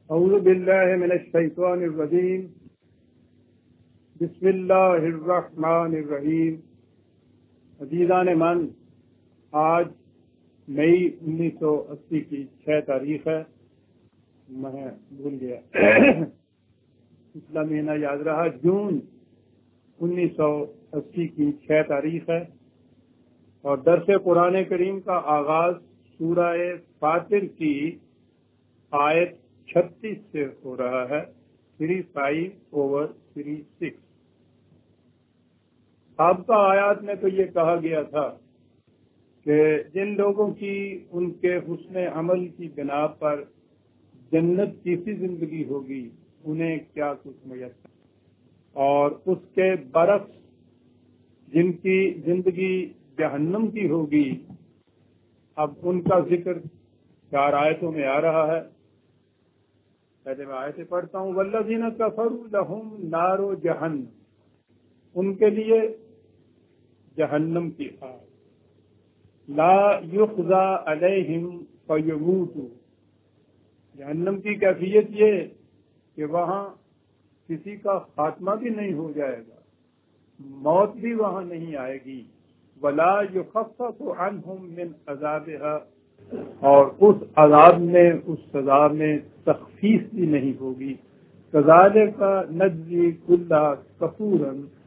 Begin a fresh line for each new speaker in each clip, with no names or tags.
اعوذ باللہ من الشیطان الرجیم بسم اللہ الرحمن الرحیم۔ عزیزان من، آج مئی 1980 کی 6 تاریخ ہے۔ میں بھول گیا پچھلا مہینہ یاد رہا، جون 1980 کی 6 تاریخ ہے، اور درس قرآن کریم کا آغاز سورہ فاطر کی آیت 36 سے ہو رہا ہے، 35/36۔ سابقہ آیات میں تو یہ کہا گیا تھا کہ جن لوگوں کی ان کے حسن عمل کی بنا پر جنت جیسی زندگی ہوگی انہیں کیا کچھ میسر، اور اس کے برعکس جن کی زندگی جہنم کی ہوگی، اب ان کا ذکر 4 آیتوں میں آ رہا ہے۔ پہلے میں آیتیں پڑھتا ہوں۔ والذین کفروا لہم نار جہنم، ان کے لیے جہنم کی آگ، لا یقضی علیہم فیموتوا، جہنم کی کیفیت یہ کہ وہاں کسی کا خاتمہ بھی نہیں ہو جائے گا، موت بھی وہاں نہیں آئے گی، ولا یخفف عنہم من عذابها، اور اس عذاب میں، اس سزا میں تخفیف بھی نہیں ہوگی۔ کذالک نجزی کل کفور،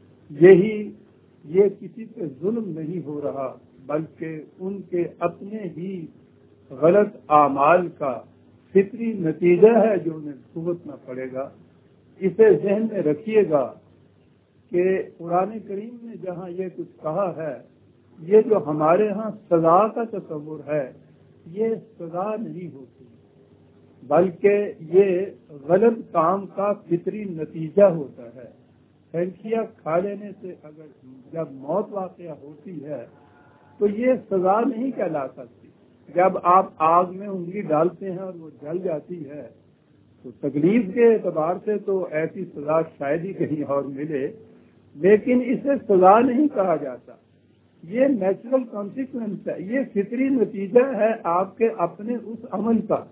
یہ کسی پہ ظلم نہیں ہو رہا بلکہ ان کے اپنے ہی غلط اعمال کا فطری نتیجہ ہے جو انہیں بھگتنا پڑے گا۔ اسے ذہن میں رکھیے گا کہ قرآن کریم نے جہاں یہ کچھ کہا ہے، یہ جو ہمارے ہاں سزا کا تصور ہے، یہ سزا نہیں ہوتی بلکہ یہ غلط کام کا فطری نتیجہ ہوتا ہے۔ پھینکیاں کھا لینے سے اگر جب موت واقع ہوتی ہے تو یہ سزا نہیں کہلا سکتی۔ جب آپ آگ میں انگلی ڈالتے ہیں اور وہ جل جاتی ہے تو تکلیف کے اعتبار سے تو ایسی سزا شاید ہی کہیں اور ملے، لیکن اسے سزا نہیں کہا جاتا، یہ نیچرل کانسیکوینس ہے، یہ فطری نتیجہ ہے آپ کے اپنے اس عمل کا۔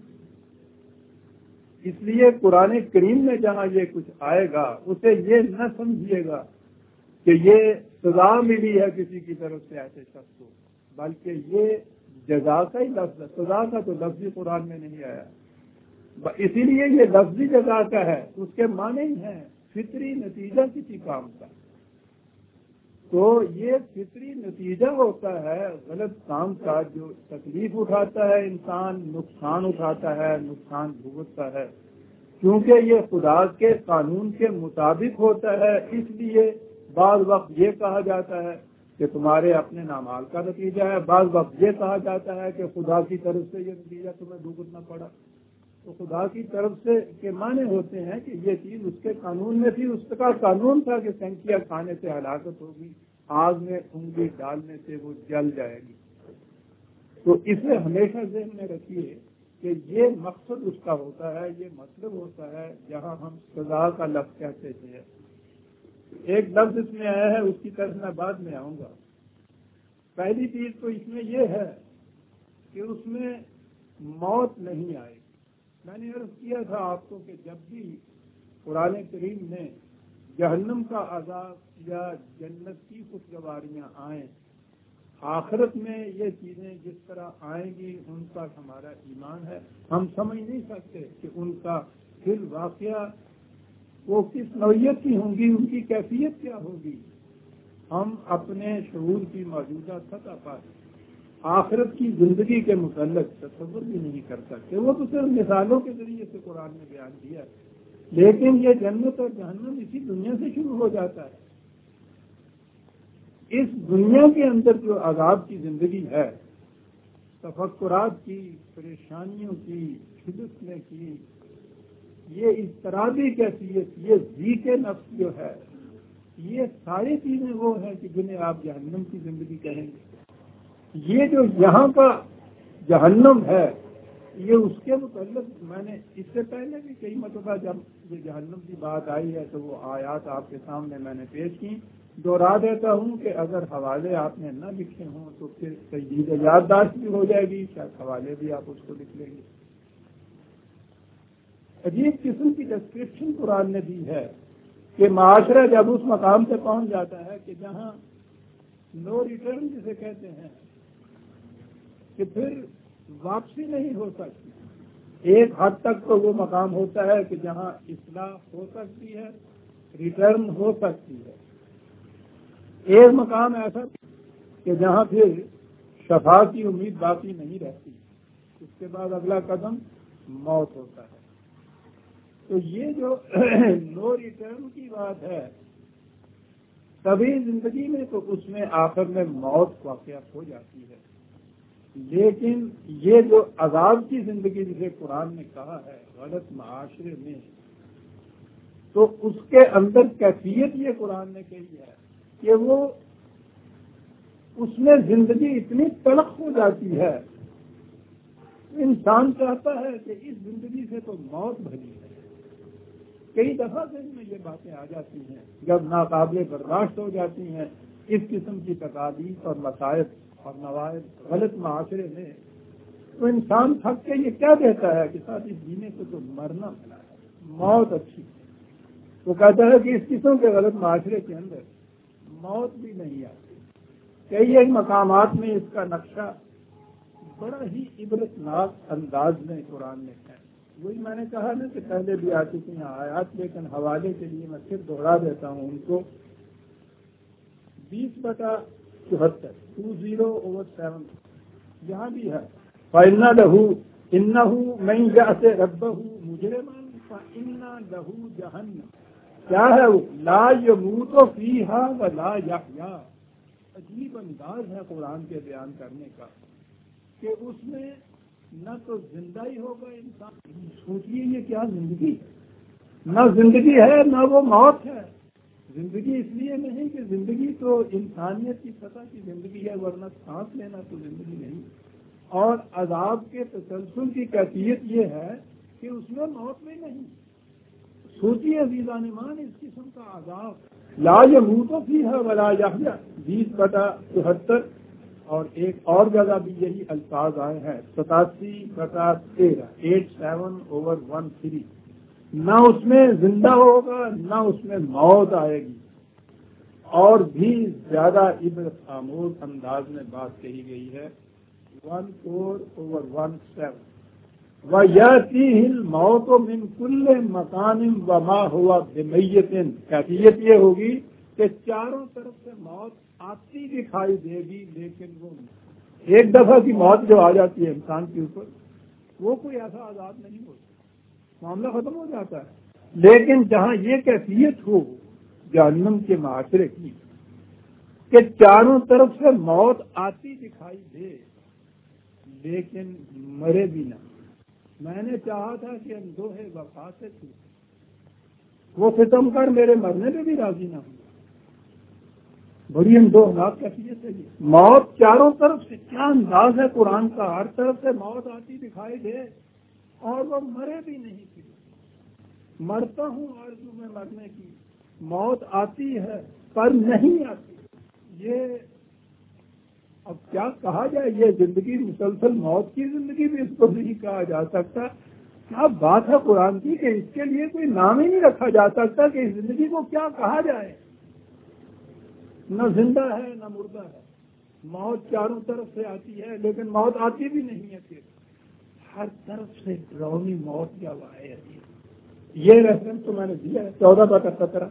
اس لیے قرآن کریم میں جہاں یہ کچھ آئے گا اسے یہ نہ سمجھیے گا کہ یہ سزا ملی ہے کسی کی طرف سے ایسے شخص کو، بلکہ یہ جزا کا ہی لفظ ہے۔ سزا کا تو لفظ ہی قرآن میں نہیں آیا، اسی لیے یہ لفظی جزا کا ہے، اس کے معنی ہی ہیں فطری نتیجہ کسی کام کا۔ تو یہ فطری نتیجہ ہوتا ہے غلط کام کا، جو تکلیف اٹھاتا ہے انسان، نقصان اٹھاتا ہے، نقصان بھگتتا ہے، کیونکہ یہ خدا کے قانون کے مطابق ہوتا ہے۔ اس لیے بعض وقت یہ کہا جاتا ہے کہ تمہارے اپنے اعمال کا نتیجہ ہے، بعض وقت یہ کہا جاتا ہے کہ خدا کی طرف سے یہ نتیجہ تمہیں بھگتنا پڑا۔ تو خدا کی طرف سے کے معنی ہوتے ہیں کہ یہ چیز اس کے قانون میں تھی، اس کا قانون تھا کہ سینکیاں کھانے سے ہلاکت ہوگی، آگ میں انگلی ڈالنے سے وہ جل جائے گی۔ تو اسے ہمیشہ ذہن میں رکھیے کہ یہ مقصد اس کا ہوتا ہے، یہ مطلب ہوتا ہے جہاں ہم سزا کا لفظ کہتے تھے۔ ایک لفظ اس میں آیا ہے، اس کی طرف میں بعد میں آؤں گا۔ پہلی چیز تو اس میں یہ ہے کہ اس میں موت نہیں آئے گی۔ میں نے عرض کیا تھا آپ کو کہ جب بھی قرآن کریم میں جہنم کا عذاب یا جنت کی خوشگواریاں آئیں، آخرت میں یہ چیزیں جس طرح آئیں گی ان کا ہمارا ایمان ہے، ہم سمجھ نہیں سکتے کہ ان کا پھر واقعہ وہ کس نوعیت کی ہوں گی، ان کی کیفیت کیا ہوگی۔ ہم اپنے شعور کی موجودہ سطح پر آخرت کی زندگی کے متعلق تصور بھی نہیں کر سکتے، وہ تو صرف مثالوں کے ذریعے سے قرآن نے بیان کیا ہے، لیکن یہ جنت اور جہنم اسی دنیا سے شروع ہو جاتا ہے۔ اس دنیا کے اندر جو عذاب کی زندگی ہے، تفکرات کی، پریشانیوں کی، جھجکنے کی، یہ اضطرابی کیفیت، یہ ضیق نفس جو ہے، یہ ساری چیزیں وہ ہیں کہ جنہیں آپ جہنم کی زندگی کہیں گے۔ یہ جو یہاں کا جہنم ہے، یہ اس کے متعلق میں نے اس سے پہلے بھی کئی مرتبہ جب یہ جہنم کی بات آئی ہے تو وہ آیات آپ کے سامنے میں نے پیش کی۔ دوہرا دیتا ہوں کہ اگر حوالے آپ نے نہ لکھے ہوں تو پھر تجدید یادداشت بھی ہو جائے گی، شاید حوالے بھی آپ اس کو لکھ لیں گے۔ عجیب قسم کی ڈسکرپشن قرآن نے دی ہے کہ معاشرہ جب اس مقام سے پہنچ جاتا ہے کہ جہاں نو ریٹرن جسے کہتے ہیں کہ پھر واپسی نہیں ہو سکتی، ایک حد تک تو وہ مقام ہوتا ہے کہ جہاں اصلاح ہو سکتی ہے، ریٹرن ہو سکتی ہے، ایک مقام ایسا کہ جہاں پھر شفا کی امید باقی نہیں رہتی، اس کے بعد اگلا قدم موت ہوتا ہے۔ تو یہ جو نو ریٹرن کی بات ہے کبھی زندگی میں تو اس میں آخر میں موت واقع ہو جاتی ہے، لیکن یہ جو عذاب کی زندگی جسے قرآن نے کہا ہے غلط معاشرے میں، تو اس کے اندر کیفیت یہ قرآن نے کہی ہے کہ وہ اس میں زندگی اتنی تلخ ہو جاتی ہے، انسان چاہتا ہے کہ اس زندگی سے تو موت بھری ہے۔ کئی دفعہ ذہن میں یہ باتیں آ جاتی ہیں جب ناقابل برداشت ہو جاتی ہیں اس قسم کی تکالیف اور مصائب اور نوائب غلط معاشرے میں، تو انسان تھک کے یہ کیا کہتا ہے کہ ساتھ اس جینے کو تو مرنا بنا ہے، موت اچھی ہے۔ وہ کہتا ہے کہ اس قسم کے غلط معاشرے کے اندر موت بھی نہیں آتی۔ کئی ایک مقامات میں اس کا نقشہ بڑا ہی عبرتناک انداز میں قرآن نے ہے۔ وہی میں نے کہا نا کہ پہلے بھی آ چکی ہیں آیات، لیکن حوالے کے لیے میں پھر دوہرا دیتا ہوں ان کو۔ 20/74 20/7 یہاں بھی ہے فَإِنَّ لَهُ إِنَّهُ مَن يَأْتِ رَبَّهُ مُجْرِمًا فَإِنَّ لَهُ جَهَنَّمَ، کیا ہے وہ لا يَمُوتُ فِيهَا وَلَا يَحْيَا۔ عجیب انداز ہے قرآن کے بیان کرنے کا کہ اس میں نہ تو زندہ ہی ہوگا انسان، سوچیے یہ کیا زندگی ہے، نہ زندگی ہے نہ وہ موت ہے۔ زندگی اس لیے نہیں کہ زندگی تو انسانیت کی سطح کی زندگی ہے، ورنہ سانس لینا تو زندگی نہیں۔ اور عذاب کے تسلسل کی کیفیت یہ ہے کہ اس میں موت بھی نہیں۔ سوچیے عزیزان ایمان اس قسم کا عذاب، لا یموت فیہا ولا یحییٰ 20/74، اور ایک اور جگہ بھی یہی الفاظ آئے ہیں 87/13 87/13، نہ اس میں زندہ ہوگا نہ اس میں موت آئے گی۔ اور بھی زیادہ عبرت آموز انداز میں بات کہی گئی ہے 14/17، وَيَأْتِيهِ الْمَوْتُ مِنْ كُلِّ مَكَانٍ وَمَا هُوَ بِمَيِّتٍ، کیفیت یہ ہوگی کہ چاروں طرف سے موت آتی دکھائی دے گی، لیکن وہ ایک دفعہ کی موت جو آ جاتی ہے انسان کے اوپر وہ کوئی ایسا عذاب نہیں ہوتا، معاملہ ختم ہو جاتا ہے۔ لیکن جہاں یہ کیفیت ہو جہنم کے معاشرے کی کہ چاروں طرف سے موت آتی دکھائی دے لیکن مرے بھی نہ، میں نے چاہا تھا کہ اندوہے وفا سے تھی، وہ ستم کر میرے مرنے پہ بھی راضی نہ ہوں، بڑی اندوہناک کیفیت ہے یہ۔ موت چاروں طرف سے، کیا انداز ہے قرآن کا، ہر طرف سے موت آتی دکھائی دے اور وہ مرے بھی نہیں تھی۔ مرتا ہوں آرزو میں مرنے کی، موت آتی ہے پر نہیں آتی۔ یہ اب کیا کہا جائے، یہ زندگی مسلسل موت کی زندگی بھی اس کو نہیں کہا جا سکتا۔ کیا بات ہے قرآن کی کہ اس کے لیے کوئی نام ہی نہیں رکھا جا سکتا کہ اس زندگی کو کیا کہا جائے، نہ زندہ ہے نہ مردہ ہے۔ موت چاروں طرف سے آتی ہے لیکن موت آتی بھی نہیں ہے، پھر ہر طرف سے ڈراؤنی موت کیا واقع ہے۔ یہ ریفرنس تو میں نے دیا ہے 14/17،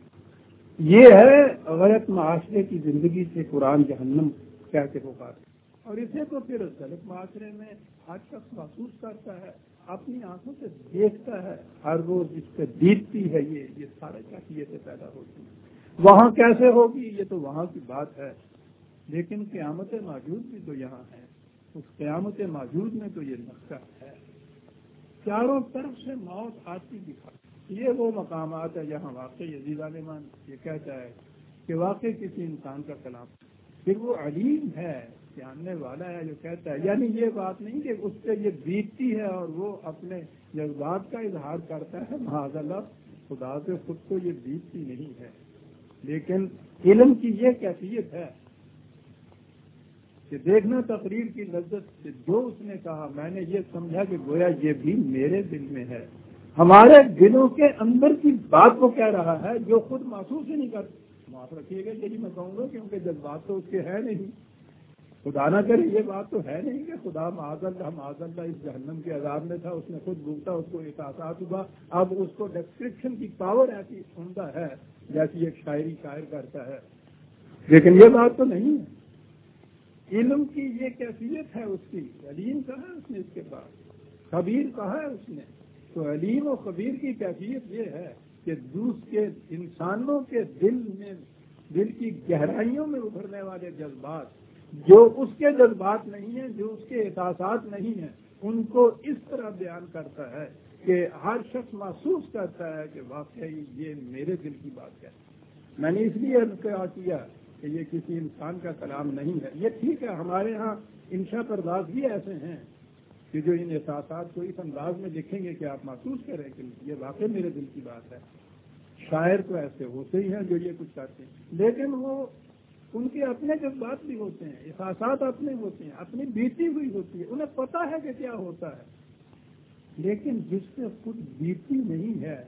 یہ ہے غلط معاشرے کی زندگی سے قرآن جہنم کہہ کے پکارتا ہے، اور اسے تو پھر غلط معاشرے میں ہر شخص محسوس کرتا ہے، اپنی آنکھوں سے دیکھتا ہے، ہر روز اس سے بیتتی ہے، یہ سارے کیفیتیں پیدا ہوتی ہیں۔ وہاں کیسے ہوگی یہ تو وہاں کی بات ہے، لیکن قیامت موجود بھی تو یہاں ہے، اس قیامت موجود میں تو یہ نقشہ ہے، چاروں طرف سے موت آتی دکھا۔ یہ وہ مقامات ہے جہاں واقعی عزیزان ایمان یہ کہتا ہے کہ واقعی کسی انسان کا کلام، پھر وہ علیم ہے، جاننے والا ہے جو کہتا ہے، یعنی یہ بات نہیں کہ اس سے یہ بیتتی ہے اور وہ اپنے جذبات کا اظہار کرتا ہے، معاذ اللہ خدا سے خود کو یہ بیتتی نہیں ہے، لیکن علم کی یہ کیفیت ہے کہ دیکھنا تقریر کی لذت سے جو اس نے کہا میں نے یہ سمجھا کہ گویا یہ بھی میرے دل میں ہے، ہمارے دلوں کے اندر کی بات کو کہہ رہا ہے جو خود محسوس ہی نہیں کرتا. معاف رکھیے گا یہی میں کہوں گا کیونکہ جذبات تو اس کے ہے نہیں. خدا نہ کرے یہ بات تو ہے نہیں کہ خدا معاذ اللہ اس جہنم کے عذاب میں تھا, اس نے خود بھوگتا, اس کو احساسات ہوا, اب اس کو ڈسکرپشن کی پاور ایسی عمدہ ہے جیسی ایک شاعری شاعر کرتا ہے. لیکن یہ بات تو نہیں ہے. علم کی یہ کیفیت ہے اس کی. علیم کہا ہے اس نے, اس کے بعد خبیر کہا ہے اس نے. تو علیم و خبیر کی کیفیت یہ ہے کہ دوسرے انسانوں کے دل کی گہرائیوں میں ابھرنے والے جذبات جو اس کے جذبات نہیں ہیں, جو اس کے احساسات نہیں ہیں, ان کو اس طرح بیان کرتا ہے کہ ہر شخص محسوس کرتا ہے کہ واقعی یہ میرے دل کی بات ہے. میں نے اس لیے کہا کیا کہ یہ کسی انسان کا کلام نہیں ہے. یہ ٹھیک ہے ہمارے ہاں انشا پرداز بھی ایسے ہیں کہ جو ان احساسات کو اس انداز میں لکھیں گے کہ آپ محسوس کریں کہ یہ واقعی میرے دل کی بات ہے. شاعر تو ایسے ہوتے ہی ہیں جو یہ کچھ کرتے ہیں, لیکن وہ ان کے اپنے جذبات بھی ہوتے ہیں, احساسات اپنے ہوتے ہیں, اپنی بیتی ہوئی ہوتی ہے, انہیں پتا ہے کہ کیا ہوتا ہے. لیکن جس سے خود بیتی نہیں ہے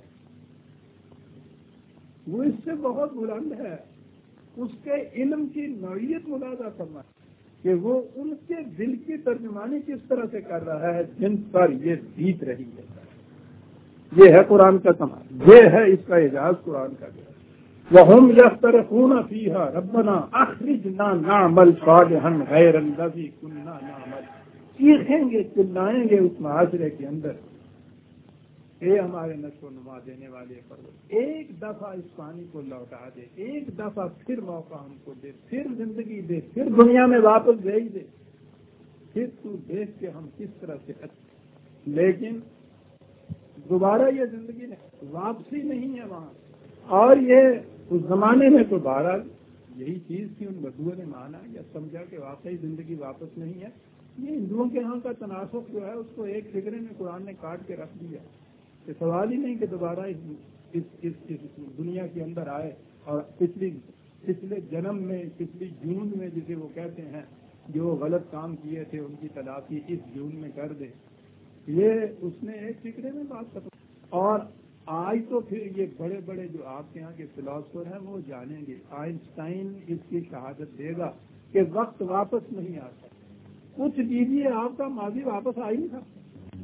وہ اس سے بہت بلند ہے. اس کے علم کی نوعیت ملاحظہ کرنا کہ وہ ان کے دل کی ترجمانی کس طرح سے کر رہا ہے جن پر یہ بیت رہی ہے. یہ ہے قرآن کا کمال, یہ ہے اس کا اعجاز قرآن کا. وَهُمْ يَخْتَرِفُونَ فِيهَا رَبَّنَا أَخْرِجْنَا نَعْمَلْ صَالِحًا غَيْرَ الَّذِي كُنَّا نَعْمَلُ. چیخیں گے, چلائیں گے اس معاشرے کے اندر, اے ہمارے نشو و نما دینے والے پروردگار, ایک دفعہ اس پانی کو لوٹا دے, ایک دفعہ پھر موقع ہم کو دے, پھر زندگی دے, پھر دنیا میں واپس بھیج دے, پھر تو دیکھ کے ہم کس طرح سے اچھے. لیکن دوبارہ یہ زندگی واپسی نہیں ہے وہاں. اور یہ اس زمانے میں تو بہرحال یہی چیز تھی, ان بدوؤں نے مانا یا سمجھا کہ واقعی زندگی واپس نہیں ہے. یہ ہندوؤں کے ہاں کا تناسب جو ہے اس کو ایک فکرے میں قرآن نے کاٹ کے رکھ دیا کہ سوال ہی نہیں کہ دوبارہ اس دنیا کے اندر آئے اور پچھلے جنم میں, پچھلی جون میں جسے وہ کہتے ہیں جو غلط کام کیے تھے ان کی تلافی اس جون میں کر دے. یہ اس نے ایک فکرے میں بات کر. اور آج تو پھر یہ بڑے بڑے جو آپ کے یہاں کے فلاسفر ہیں وہ جانیں گے. آئنسٹائن اس کی شہادت دے گا کہ وقت واپس نہیں آتا. کچھ دیجیے, آپ کا ماضی واپس آ ہی نہیں سکتا.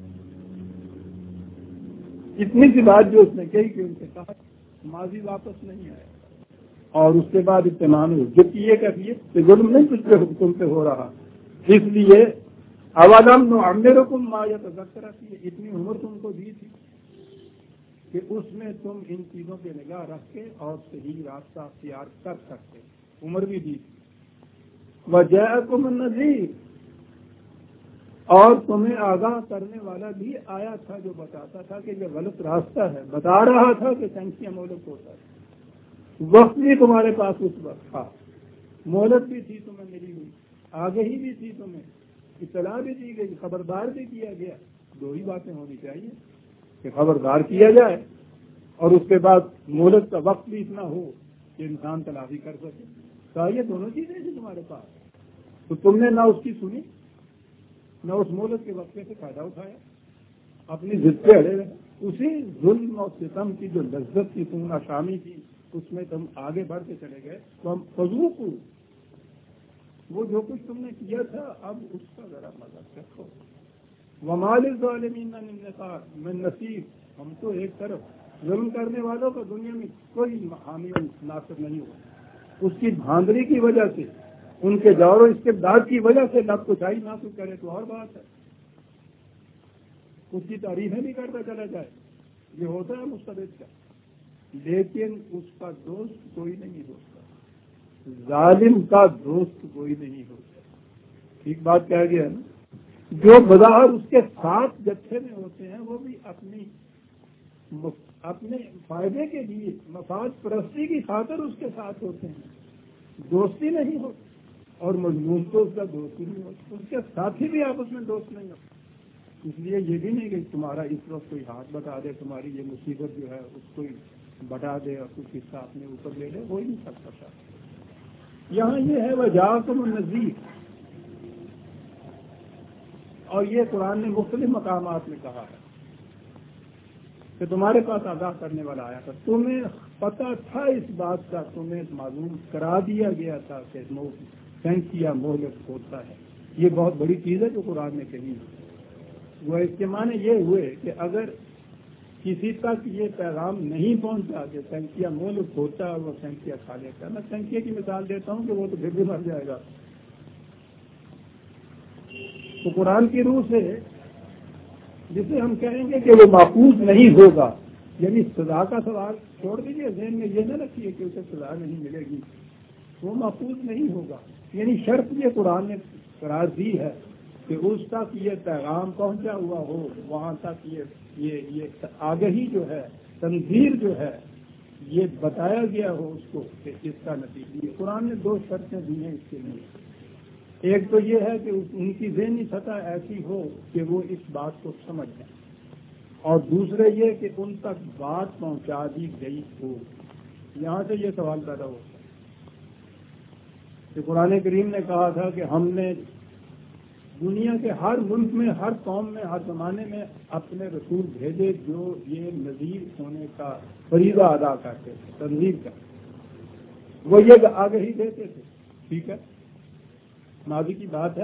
اتنی سی بات جو اس نے کہی کہ ان سے کہا ماضی واپس نہیں آئے. اور اس کے بعد اطمینان ہو جب کی یہ کیفیت کہ ظلم نہیں کچھ پہ تم پہ ہو رہا, اس لیے اوالم نعمرکم ما یتذکر کی اتنی عمر تم کو دی تھی کہ اس میں تم ان چیزوں پہ نگاہ رکھ کے اور صحیح راستہ اختیار کر سکتے. عمر بھی دی تھی. وجاءکم النذیر, اور تمہیں آگاہ کرنے والا بھی آیا تھا جو بتاتا تھا کہ یہ غلط راستہ ہے, بتا رہا تھا کہ سینکڑوں مہلت ہوتا ہے. وقت بھی تمہارے پاس اس وقت تھا, مہلت بھی تھی تمہیں ملی ہوئی, آگہی بھی تھی تمہیں, اطلاع بھی دی گئی, خبردار بھی کیا گیا. دو ہی باتیں ہونی چاہیے کہ خبردار کیا جائے اور اس کے بعد مہلت کا وقت بھی اتنا ہو کہ انسان تلافی کر سکے. تو یہ دونوں چیزیں تھیں تمہارے پاس, تو تم نے نہ اس کی سنی نہ اس مہلت کے وقفے سے فائدہ اٹھایا, اپنی ضد پہ اڑے رہے. اسی ظلم اور ستم کی جو لذت کی تم آشامی تھی اس میں تم آگے بڑھ کے چلے گئے. تو ہم فضو کو وہ جو کچھ تم نے کیا تھا اب اس کا ذرا مزہ چکھو. ومال الظالمین من نصیر, ہم تو ایک طرف ظلم کرنے والوں کو دنیا میں کوئی حامی ناصر نہیں ہوا. اس کی دھاندلی کی وجہ سے, ان کے دور و استبداد کی وجہ سے لب کچائی ناصر کرے تو اور بات ہے, اس کی تعریفیں بھی کرتا چلا جائے, یہ ہوتا ہے مستبد کا. لیکن اس کا دوست کوئی نہیں ہوتا, ظالم کا دوست کوئی نہیں ہوتا. ٹھیک بات کہہ گیا نا. جو بظاہر اس کے ساتھ جتھے میں ہوتے ہیں وہ بھی اپنے فائدے کے لیے مفاد پرستی کی خاطر اس کے ساتھ ہوتے ہیں, دوستی نہیں ہوتی. اور مضمون تو اس کا دوست ہی نہیں ہوتا, اس کے ساتھی بھی آپس میں دوست نہیں ہوتے. اس لیے یہ بھی نہیں کہ تمہارا اس وقت کوئی ہاتھ بتا دے, تمہاری یہ مصیبت جو ہے اس کو بٹا دے اور کچھ حصہ اپنے اوپر لے لے, ہو ہی نہیں سکتا. یہاں یہ ہے وجاءکم النذیر, اور یہ قرآن نے مختلف مقامات میں کہا ہے. کہ تمہارے پاس آگاہ کرنے والا آیا تھا، تمہیں پتہ تھا اس بات کا، تمہیں معلوم کرا دیا گیا تھا کہ سینکیا مہلک ہوتا ہے۔ یہ بہت بڑی چیز ہے جو قرآن نے کہی ہے۔ وہ اس کے معنی یہ ہوئے کہ اگر کسی تک یہ پیغام نہیں پہنچا کہ سینکیا مہلک ہوتا ہے اور وہ سینکیا کھا لیتا ہے، میں سینکیا کی مثال دیتا ہوں کہ وہ تو پھر بھی مر جائے گا۔ تو قرآن کی روح سے جسے ہم کہیں گے کہ وہ محفوظ نہیں ہوگا، یعنی سزا کا سوال چھوڑ دیجیے، ذہن میں یہ نہ رکھیے کہ اسے سزا نہیں ملے گی، وہ محفوظ نہیں ہوگا، یعنی شرط یہ قرآن نے قرار دی ہے کہ اس تک یہ پیغام پہنچا ہوا ہو، وہاں تک یہ آگہی جو ہے، تنذیر جو ہے، یہ بتایا گیا ہو اس کو کہ اس کا نتیجہ۔ قرآن نے 2 شرطیں دی ہیں اس کے لیے۔ ایک تو یہ ہے کہ ان کی ذہنی سطح ایسی ہو کہ وہ اس بات کو سمجھ جائیں، اور دوسرے یہ کہ ان تک بات پہنچا دی گئی ہو۔ یہاں سے یہ سوال پیدا ہوتا ہے کہ قرآن کریم نے کہا تھا کہ ہم نے دنیا کے ہر ملک میں، ہر قوم میں، ہر زمانے میں اپنے رسول بھیجے جو یہ نذیر ہونے کا فریضہ ادا کرتے تھے، تنذیر کا، وہ یہ آگہی دیتے تھے۔ ٹھیک ہے، ماضی کی بات ہے،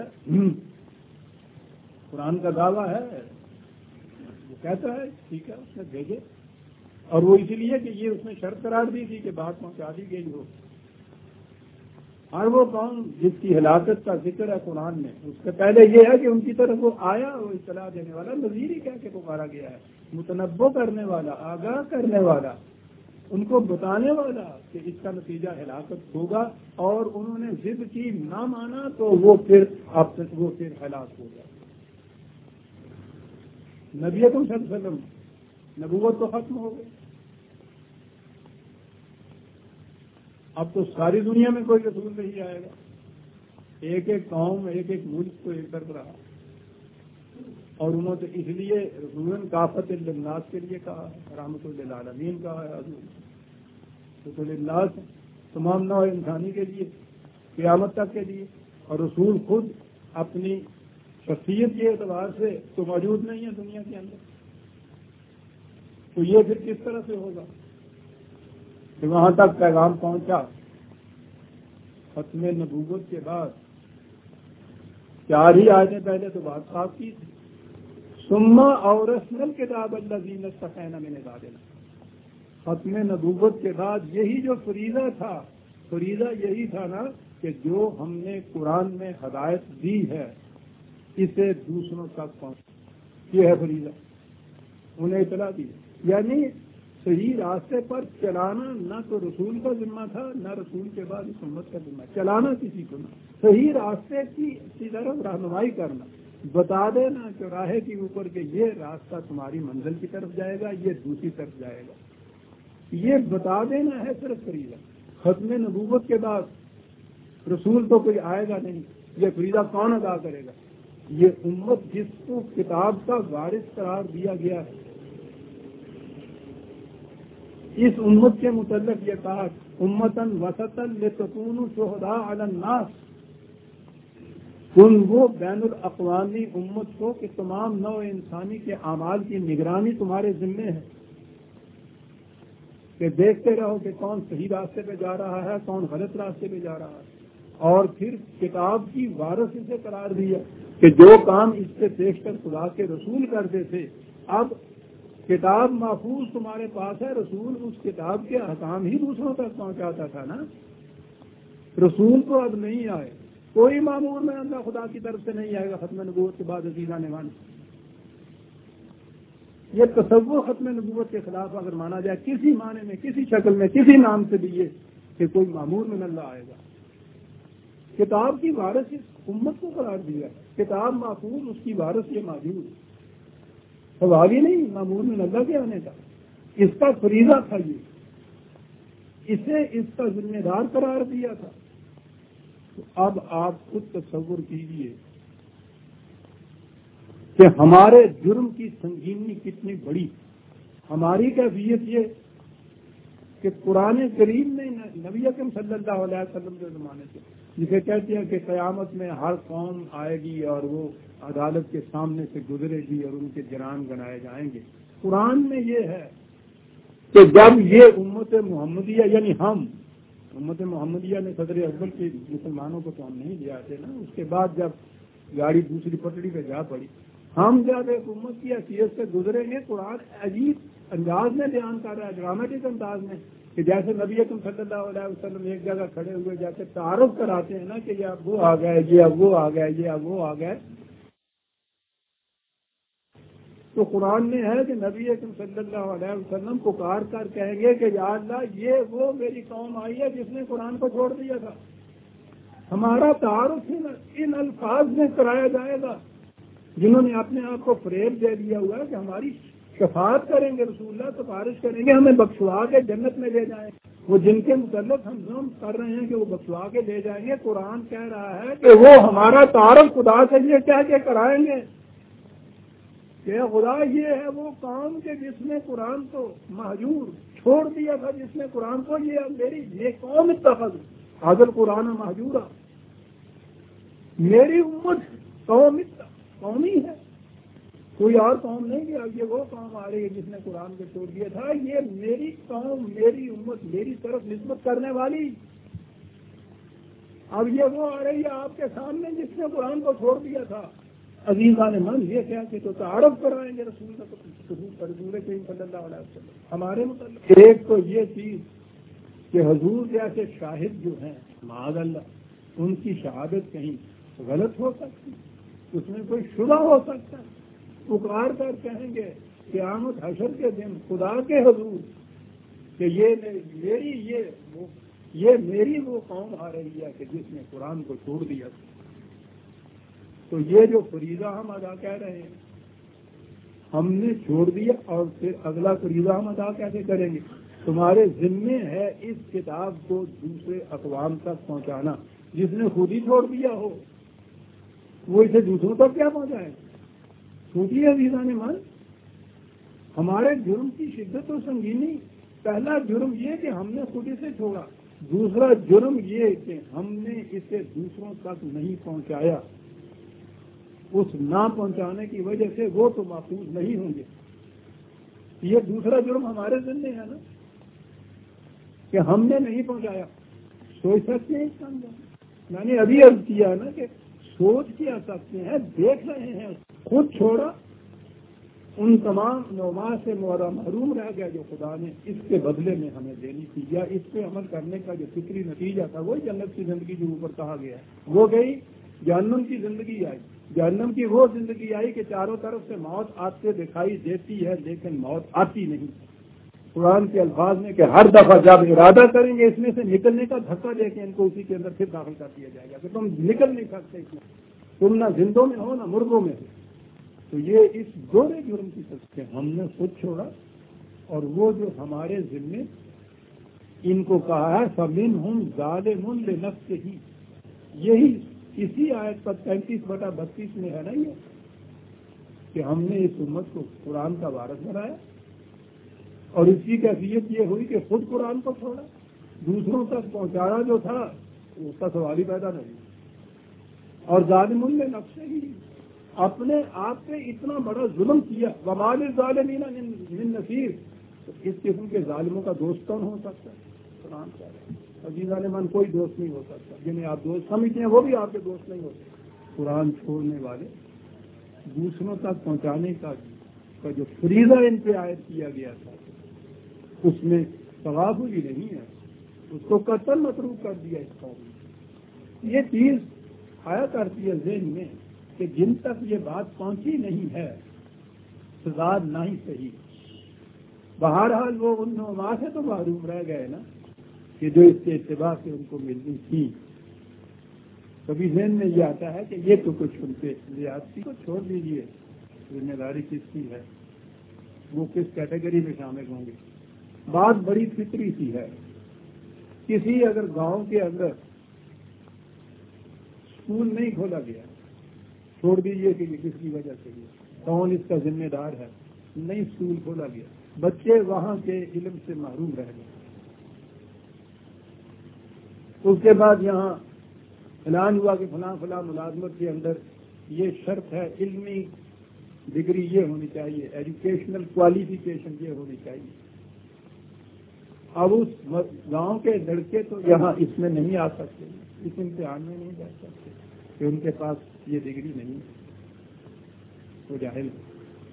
قرآن کا دعویٰ ہے، وہ کہتا ہے ٹھیک ہے اس نے بھیجے، اور وہ اسی لیے کہ یہ اس نے شرط قرار دی تھی کہ بات پہنچا دی گئی ہو۔ اور وہ قوم جس کی ہلاکت کا ذکر ہے قرآن میں، اس سے پہلے یہ ہے کہ ان کی طرف وہ آیا، وہ اطلاع دینے والا، نذیر ہی کہہ کے پکارا گیا ہے، متنبع کرنے والا، آگاہ کرنے والا، ان کو بتانے والا کہ اس کا نتیجہ ہلاکت ہوگا، اور انہوں نے ضد کی، نہ مانا تو وہ پھر ہلاک ہو گیا۔ نبی اکرم صلی اللہ علیہ وسلم نبوت تو ختم ہو گئی، اب تو ساری دنیا میں کوئی رسول نہیں آئے گا، ایک ایک قوم، ایک ایک ملک کو ایک طرف رہا، اور انہوں نے اس لیے رسول کافت للناس کے لیے کہا، رحمت للعالمین کہا ہے، رسول اللہ تمام نوع انسانی کے لیے، قیامت تک کے لیے، اور رسول خود اپنی شخصیت کے اعتبار سے تو موجود نہیں ہے دنیا کے اندر، تو یہ پھر کس طرح سے ہوگا کہ وہاں تک پیغام پہنچا؟ ختم نبوت کے بعد 4 ہی آیتیں پہلے تو بات صاف کی تھی، ثم اورثنا الکتاب الذین اصطفینا من عبادنا۔ ختم نبوت کے بعد یہی جو فریضہ تھا، فریضہ یہی تھا نا کہ جو ہم نے قرآن میں ہدایت دی ہے اسے دوسروں تک پہنچا، یہ ہے فریضہ، انہیں اطلاع دی، یعنی صحیح راستے پر چلانا نہ تو رسول کا ذمہ تھا، نہ رسول کے بعد اس امت کا ذمہ، چلانا کسی کو نہ، صحیح راستے کی طرف رہنمائی کرنا، بتا دینا چوراہے کے اوپر کہ یہ راستہ تمہاری منزل کی طرف جائے گا، یہ دوسری طرف جائے گا، یہ بتا دینا ہے صرف فریضہ۔ ختم نبوت کے بعد رسول تو کوئی آئے گا نہیں، یہ فریضہ کون ادا کرے گا؟ یہ امت جس کو کتاب کا وارث قرار دیا گیا ہے، اس امت کے متعلق یہ کہا امتاً وسطاً لتکونوا شہداء علی الناس، تم وہ بین الاقوامی امت کو کہ تمام نوع انسانی کے اعمال کی نگرانی تمہارے ذمے ہے، کہ دیکھتے رہو کہ کون صحیح راستے پہ جا رہا ہے، کون غلط راستے پہ جا رہا ہے، اور پھر کتاب کی وارث اسے قرار دیا کہ جو کام اس سے پیشتر خدا کے رسول کرتے تھے، اب کتاب محفوظ تمہارے پاس ہے، رسول اس کتاب کے احکام ہی دوسروں تک پہنچاتا تھا نا، رسول تو اب نہیں آئے، کوئی مامور میں اللہ خدا کی طرف سے نہیں آئے گا ختم نبوت کے بعد عزیزان ایمان۔ یہ تصور ختم نبوت کے خلاف اگر مانا جائے کسی معنی میں، کسی شکل میں، کسی نام سے بھی، یہ کہ کوئی مامور من اللہ آئے گا، کتاب کی وارث اس امت کو قرار دیا، کتاب محفوظ، اس کی وارث یہ موجود، سوال ہی نہیں مامور من اللہ کے آنے کا، اس کا فریضہ تھا، یہ اسے اس کا ذمہ دار قرار دیا تھا۔ تو اب آپ خود تصور کیجئے کہ ہمارے جرم کی سنگینی کتنی بڑی، ہماری کیفیت یہ کہ قرآن کریم نے نبی اکرم صلی اللہ علیہ وسلم کے زمانے سے، جسے کہتے ہیں کہ قیامت میں ہر قوم آئے گی اور وہ عدالت کے سامنے سے گزرے گی اور ان کے جرائم گنائے جائیں گے، قرآن میں یہ ہے کہ جب یہ امت محمدیہ یعنی ہم امت محمدیہ نے صدر اول کے مسلمانوں کو تو ہم نہیں دیا تھے نا، اس کے بعد جب گاڑی دوسری پٹڑی پہ جا پڑی، ہم جب ایک امت کی حیثیت سے گزریں گے، قرآن عجیب انداز میں بیان کر رہا ہے، ڈرامٹک انداز میں، کہ جیسے نبی اکرم صلی اللہ علیہ وسلم ایک جگہ کھڑے ہوئے جیسے تعارف کراتے ہیں نا کہ یہ اب وہ آ گئے، یہ اب وہ آ گئے، یہ اب وہ آ گئے، تو قرآن میں ہے کہ نبی اکرم صلی اللہ علیہ وسلم پکار کر کہیں گے کہ یا اللہ یہ وہ میری قوم آئی ہے جس نے قرآن کو چھوڑ دیا تھا. ہمارا تعارف ان الفاظ میں کرایا جائے گا جنہوں نے اپنے آپ کو فریب دے دیا ہوا ہے کہ ہماری شفاعت کریں گے، رسول اللہ سفارش کریں گے، ہمیں بخشوا کے جنت میں لے جائیں. وہ جن کے متعلق ہم ظلم کر رہے ہیں کہ وہ بخشوا کے لے جائیں گے، قرآن کہہ رہا ہے کہ وہ ہمارا تعارف خدا سے یہ کہہ کے کرائیں گے کہ خدا یہ ہے وہ قوم کے جس نے قرآن کو مہجور چھوڑ دیا تھا، جس نے قرآن کو یہ قوم اتخذ حاضر قرآن مہجورا، میری امت قومی ہے، کوئی اور قوم نہیں کہ اب یہ وہ قوم آ رہی ہے جس نے قرآن کو چھوڑ دیا تھا، یہ میری قوم، میری امت، میری طرف نسبت کرنے والی. اب یہ وہ آ رہی ہے آپ کے سامنے جس نے قرآن کو چھوڑ دیا تھا. عزیزان من یہ کیا کہ تو تعارف کرائیں گے رسول کریم صلی اللہ علیہ وسلم ہمارے متعلق. ایک تو یہ چیز کہ حضور جیسے شاہد جو ہیں معاذ اللہ ان کی شہادت کہیں غلط ہو سکتی، اس میں کوئی شبہ ہو سکتا ہے. پکار کر کہیں گے قیامت حشر کے دن خدا کے حضور کہ یہ میری وہ قوم آ رہی ہے کہ جس نے قرآن کو چھوڑ دیا تھا. تو یہ جو فریضہ ہم ادا کہہ رہے ہیں ہم نے چھوڑ دیا، اور پھر اگلا فریضہ ہم ادا کیسے کریں گے؟ تمہارے ذمے ہے اس کتاب کو دوسرے اقوام تک پہنچانا. جس نے خود ہی چھوڑ دیا ہو وہ اسے دوسروں تک کیا پہنچائے؟ چھوٹی عزیزان من، ہمارے جرم کی شدت و سنگینی، پہلا جرم یہ کہ ہم نے خود اسے چھوڑا، دوسرا جرم یہ کہ ہم نے اسے دوسروں تک نہیں پہنچایا. اس نہ پہنچانے کی وجہ سے وہ تو محفوظ نہیں ہوں گے. یہ دوسرا جرم ہمارے ذمہ ہے نا کہ ہم نے نہیں پہنچایا. سوچ سکتے ہیں اس کا میں نے ابھی عرض کیا نا کہ سوچ کیا سکتے ہیں، دیکھ رہے ہیں، خود چھوڑا، ان تمام نعمات سے محروم رہ گیا جو خدا نے اس کے بدلے میں ہمیں دینی تھی، یا اس پہ عمل کرنے کا جو فکری نتیجہ تھا وہی جنت کی زندگی جو اوپر کہا گیا ہے وہ گئی. جہنم کی زندگی آئی، جہنم کی وہ زندگی آئی کہ چاروں طرف سے موت آتے دکھائی دیتی ہے لیکن موت آتی نہیں. قرآن کے الفاظ میں کہ ہر دفعہ جب ارادہ کریں گے اس میں سے نکلنے کا دھکا دے کے ان کو اسی کے اندر پھر داخل کر دیا جائے گا کہ تم نکل نہیں سکتے اس میں، تم نہ زندوں میں ہو نہ مردوں میں ہو. تو یہ اس دونوں جرم کی سزا ہے. ہم نے خود چھوڑا اور وہ جو ہمارے ذمے ان کو کہا ہے فَمِنْهُمْ ظَالِمٌ لِنَفْسِهِ، یہی اسی آیت پر 35/32 میں ہے نا یہ کہ ہم نے اس امت کو قرآن کا وارث بنایا اور اس کی کیفیت یہ ہوئی کہ خود قرآن کو چھوڑا، دوسروں تک پہنچانا جو تھا اس کا سوال ہی پیدا نہیں. اور ظالم لنفسہ، اپنے آپ پہ اتنا بڑا ظلم کیا. وَمَا لِلظَّالِمِينَ مِن نَصِيرٍ، تو اس قسم کے ظالموں کا دوست کون ہو سکتا ہے؟ قرآن کہہ رہا ہے عزیزان من کوئی دوست نہیں ہو سکتا. جنہیں آپ دوست سمجھتے ہیں وہ بھی آپ کے دوست نہیں ہوتے. قرآن چھوڑنے والے دوسروں تک پہنچانے کا جو فریضہ ان پہ عائد کیا گیا تھا اس میں تغافل ہی نہیں ہے، اس کو قتل مطلوب کر دیا اس قوم نے. یہ چیز آیا کرتی ہے ذہن میں کہ جن تک یہ بات پہنچی نہیں ہے سزا نہ ہی صحیح. بہرحال وہ ان نعمات سے تو محروم رہ گئے نا کہ جو اس کے اتباع سے ان کو ملنی تھی. کبھی ذہن میں یہ آتا ہے کہ یہ تو کچھ ان پہ زیادتی کو چھوڑ دیجیے، ذمہ داری کس کی ہے، وہ کس کیٹیگری میں شامل ہوں گے. بات بڑی فطری سی ہے. کسی اگر گاؤں کے اندر اسکول نہیں کھولا گیا، چھوڑ دیجیے کہ یہ کس کی وجہ سے کون اس کا ذمہ دار ہے، نہیں اسکول کھولا گیا، بچے وہاں کے علم سے محروم رہ گئے. اس کے بعد یہاں اعلان ہوا کہ فلاں فلاں ملازمت کے اندر یہ شرط ہے علمی ڈگری یہ ہونی چاہیے، ایجوکیشنل کوالیفیکیشن یہ ہونی چاہیے۔ اب اس گاؤں کے لڑکے تو یہاں اس میں نہیں آ سکتے، اس امتحان میں نہیں بیٹھ سکتے کہ ان کے پاس یہ ڈگری نہیں ہے، وہ جاہل ہے۔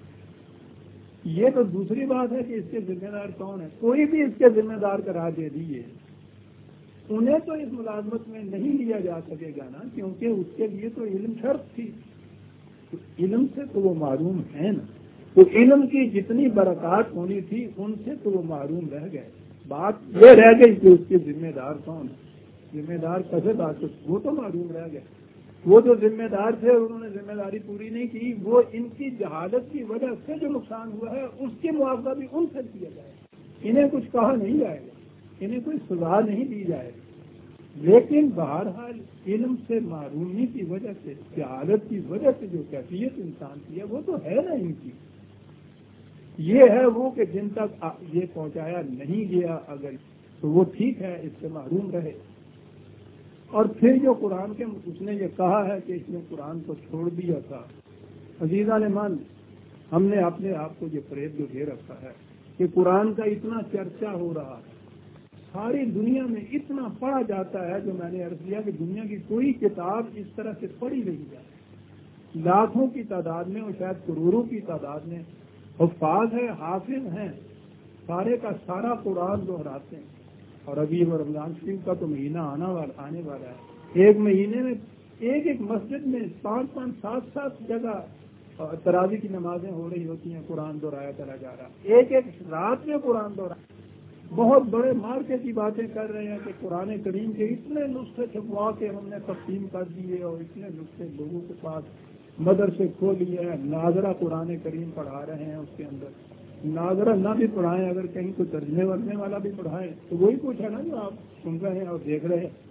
یہ تو دوسری بات ہے کہ اس کے ذمہ دار کون ہے؟ کوئی بھی اس کے ذمہ دار قرار دے دیجیے، انہیں تو اس ملازمت میں نہیں لیا جا سکے گا نا، کیونکہ اس کے لیے تو علم شرط تھی، علم سے تو وہ معروم ہے نا، تو علم کی جتنی برکات ہونی تھی ان سے تو وہ معروم رہ گئے۔ بات یہ رہ گئی کہ اس کے ذمہ دار کون ہے، ذمہ دار کیسے بات، وہ تو معروم رہ گئے۔ وہ جو ذمہ دار تھے انہوں نے ذمہ داری پوری نہیں کی، وہ ان کی جہالت کی وجہ سے جو نقصان ہوا ہے اس کے معاوضہ بھی ان سے کیا جائے گا، انہیں کچھ کہا نہیں جائے گا، انہیں کوئی سزا نہیں دی جائے گی، لیکن بہرحال علم سے معرومی کی وجہ سے، جہالت کی وجہ سے جو کیفیت انسان کی ہے وہ تو ہے نا ان کی، یہ ہے وہ کہ جن تک یہ پہنچایا نہیں گیا اگر تو وہ ٹھیک ہے، اس سے محروم رہے۔ اور پھر جو قرآن کے اس نے یہ کہا ہے کہ اس نے قرآن کو چھوڑ دیا تھا، عزیزان من، ہم نے اپنے آپ کو یہ فریب جو دے رکھا ہے کہ قرآن کا اتنا چرچا ہو رہا ہے، ساری دنیا میں اتنا پڑھا جاتا ہے، جو میں نے عرض کیا کہ دنیا کی کوئی کتاب اس طرح سے پڑھی نہیں جاتی، لاکھوں کی تعداد میں اور شاید کروڑوں کی تعداد میں حفاظ ہیں، حافظ ہیں، سارے کا سارا قرآن دہراتے ہیں۔ اور ابھی وہ رمضان شریف کا تو مہینہ آنے والا ہے، ایک مہینے میں ایک مسجد میں 5 7 جگہ تراویح کی نمازیں ہو رہی ہوتی ہیں، قرآن دہرایا چلا جا رہا، ایک رات میں قرآن دہرایا۔ بہت بڑے مارکے کی باتیں کر رہے ہیں کہ قرآن کریم کے اتنے نسخے چھپوا کے ہم نے تقسیم کر دیے اور اتنے نسخے لوگوں کے پاس مدرسے کھول لیے ہیں، ناظرہ قرآن کریم پڑھا رہے ہیں، اس کے اندر ناظرہ نہ بھی پڑھائیں، اگر کہیں کوئی ترجمے ورجمے والا بھی پڑھائیں تو وہی کچھ ہے نا جو آپ سن رہے ہیں اور دیکھ رہے ہیں۔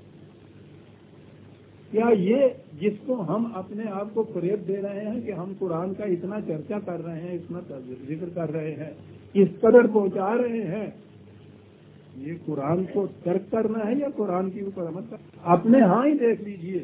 کیا یہ جس کو ہم اپنے آپ کو فریب دے رہے ہیں کہ ہم قرآن کا اتنا چرچا کر رہے ہیں، اتنا ذکر کر رہے ہیں، اس قدر پہنچا رہے ہیں، یہ قرآن کو ترک کرنا ہے یا قرآن کی اوپر عمل کرنا؟ اپنے ہاں ہی دیکھ لیجئے۔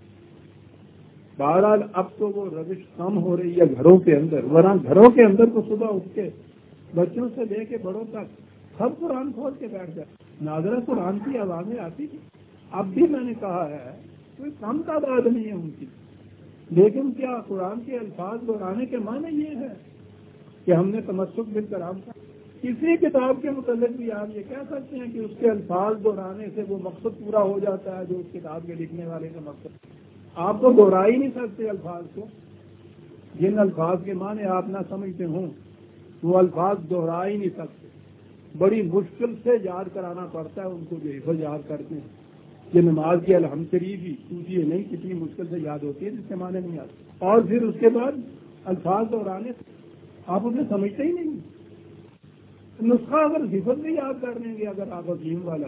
بہرحال اب تو وہ روش کم ہو رہی ہے گھروں کے اندر، ورنہ گھروں کے اندر تو صبح اٹھ کے بچوں سے لے کے بڑوں تک سب قرآن کھول کے بیٹھ جائے، ناظرہ قرآن کی آوازیں آتی تھی۔ اب بھی میں نے کہا ہے کوئی کم تعداد نہیں ہے ان کی، لیکن کیا قرآن کے الفاظ دہرانے کے معنی یہ ہے کہ ہم نے تمسک بالکلام کا؟ کسی کتاب کے متعلق بھی آپ یہ کہہ سکتے ہیں کہ اس کے الفاظ دہرانے سے وہ مقصد پورا ہو جاتا ہے جو اس کتاب کے لکھنے والے کا مقصد؟ آپ تو دہرا ہی نہیں سکتے الفاظ کو، جن الفاظ کے معنی آپ نہ سمجھتے ہوں وہ الفاظ دہرا ہی نہیں سکتے، بڑی مشکل سے یاد کرانا پڑتا ہے ان کو جو حفظ یاد کرتے ہیں۔ یہ نماز کی الحمد شریف ہی پوچھیے نہیں کتنی مشکل سے یاد ہوتی ہے جس کے معنی نہیں آتے، اور پھر اس کے بعد الفاظ دہرانے آپ اسے سمجھتے ہی نہیں۔ نسخہ اگر حفظ بھی یاد کر لیں گے، اگر آپ حکیم والا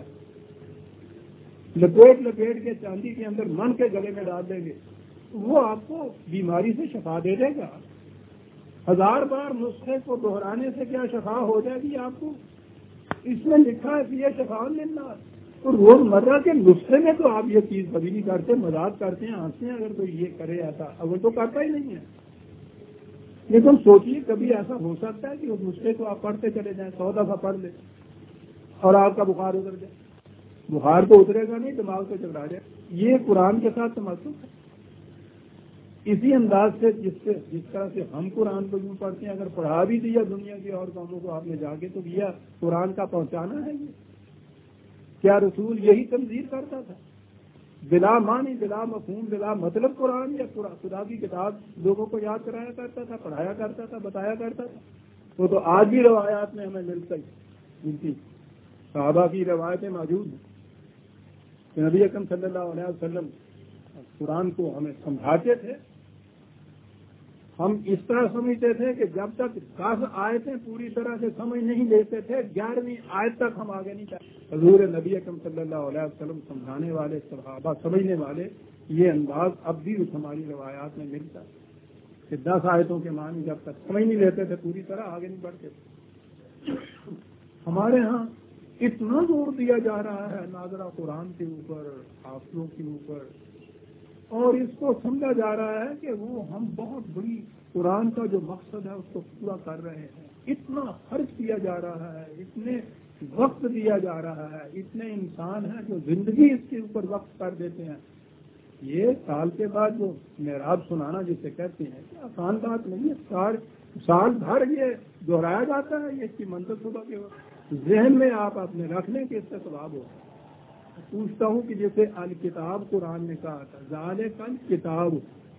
لپیٹ کے چاندی کے اندر من کے گلے میں ڈال دیں گے، وہ آپ کو بیماری سے شفا دے دے گا۔ 1000 بار نسخے کو دہرانے سے کیا شفا ہو جائے گی آپ کو؟ اس میں لکھا ہے کہ یہ شفا ملنا، تو روزمرہ کے نسخے میں تو آپ یہ چیز کبھی نہیں کرتے، مذاق کرتے ہیں، ہنستے ہیں اگر کوئی یہ کرے ایسا، اگر تو کرتا ہی نہیں ہے۔ لیکن سوچیے کبھی ایسا ہو سکتا ہے کہ اس نسخے کو آپ پڑھتے چلے جائیں، 100 دفعہ پڑھ لیں اور آپ کا بخار اتر جائے؟ بخار تو اترے گا نہیں، دماغ کو چکرا جائے۔ یہ قرآن کے ساتھ تمسک ہے۔ اسی انداز سے جس طرح سے ہم قرآن کو یوں پڑھتے ہیں، اگر پڑھا بھی دیا دنیا کے اور قوموں کو آپ نے جا کے تو کیا قرآن کا پہنچانا ہے یہ؟ کیا رسول یہی تنظیر کرتا تھا؟ بلا معنی، بلا مفہوم، بلا مطلب قرآن یا خدا کی کتاب لوگوں کو یاد کرایا کرتا تھا، پڑھایا کرتا تھا، بتایا کرتا تھا؟ وہ تو آج بھی روایات میں ہمیں ملتی صحابہ کی روایتیں موجود ہیں کہ نبی اکرم صلی اللہ علیہ وسلم قرآن کو ہمیں سمجھاتے تھے۔ ہم اس طرح سمجھتے تھے کہ جب تک 10 آیتیں پوری طرح سے سمجھ نہیں لیتے تھے 11ویں آیت تک ہم آگے نہیں جاتے۔ حضور نبی اکرم صلی اللہ علیہ وسلم سمجھانے والے، صحابہ سمجھنے والے، یہ انداز اب بھی ہماری روایات میں ملتا ہے کہ 10 آیتوں کے معنی جب تک سمجھ نہیں لیتے تھے پوری طرح آگے نہیں بڑھتے تھے۔ ہمارے ہاں اتنا زور دیا جا رہا ہے ناظرہ قرآن کے اوپر، حافظوں کے اوپر، اور اس کو سمجھا جا رہا ہے کہ وہ ہم بہت بڑی قرآن کا جو مقصد ہے اس کو پورا کر رہے ہیں، اتنا خرچ کیا جا رہا ہے، اتنے وقت دیا جا رہا ہے، اتنے انسان ہیں جو زندگی اس کے اوپر وقت کر دیتے ہیں. یہ سال کے بعد جو محراب سنانا جسے کہتے ہیں کہ آسان بات نہیں ہے. سال بھر یہ دہرایا جاتا ہے، یہ اس کی منطق صبح کے وقت ذہن میں آپ اپنے رکھ لیں کہ اس سے ثواب ہو. پوچھتا ہوں کہ جیسے الکتاب قرآن نے کہا تھا، ذالک الکتاب،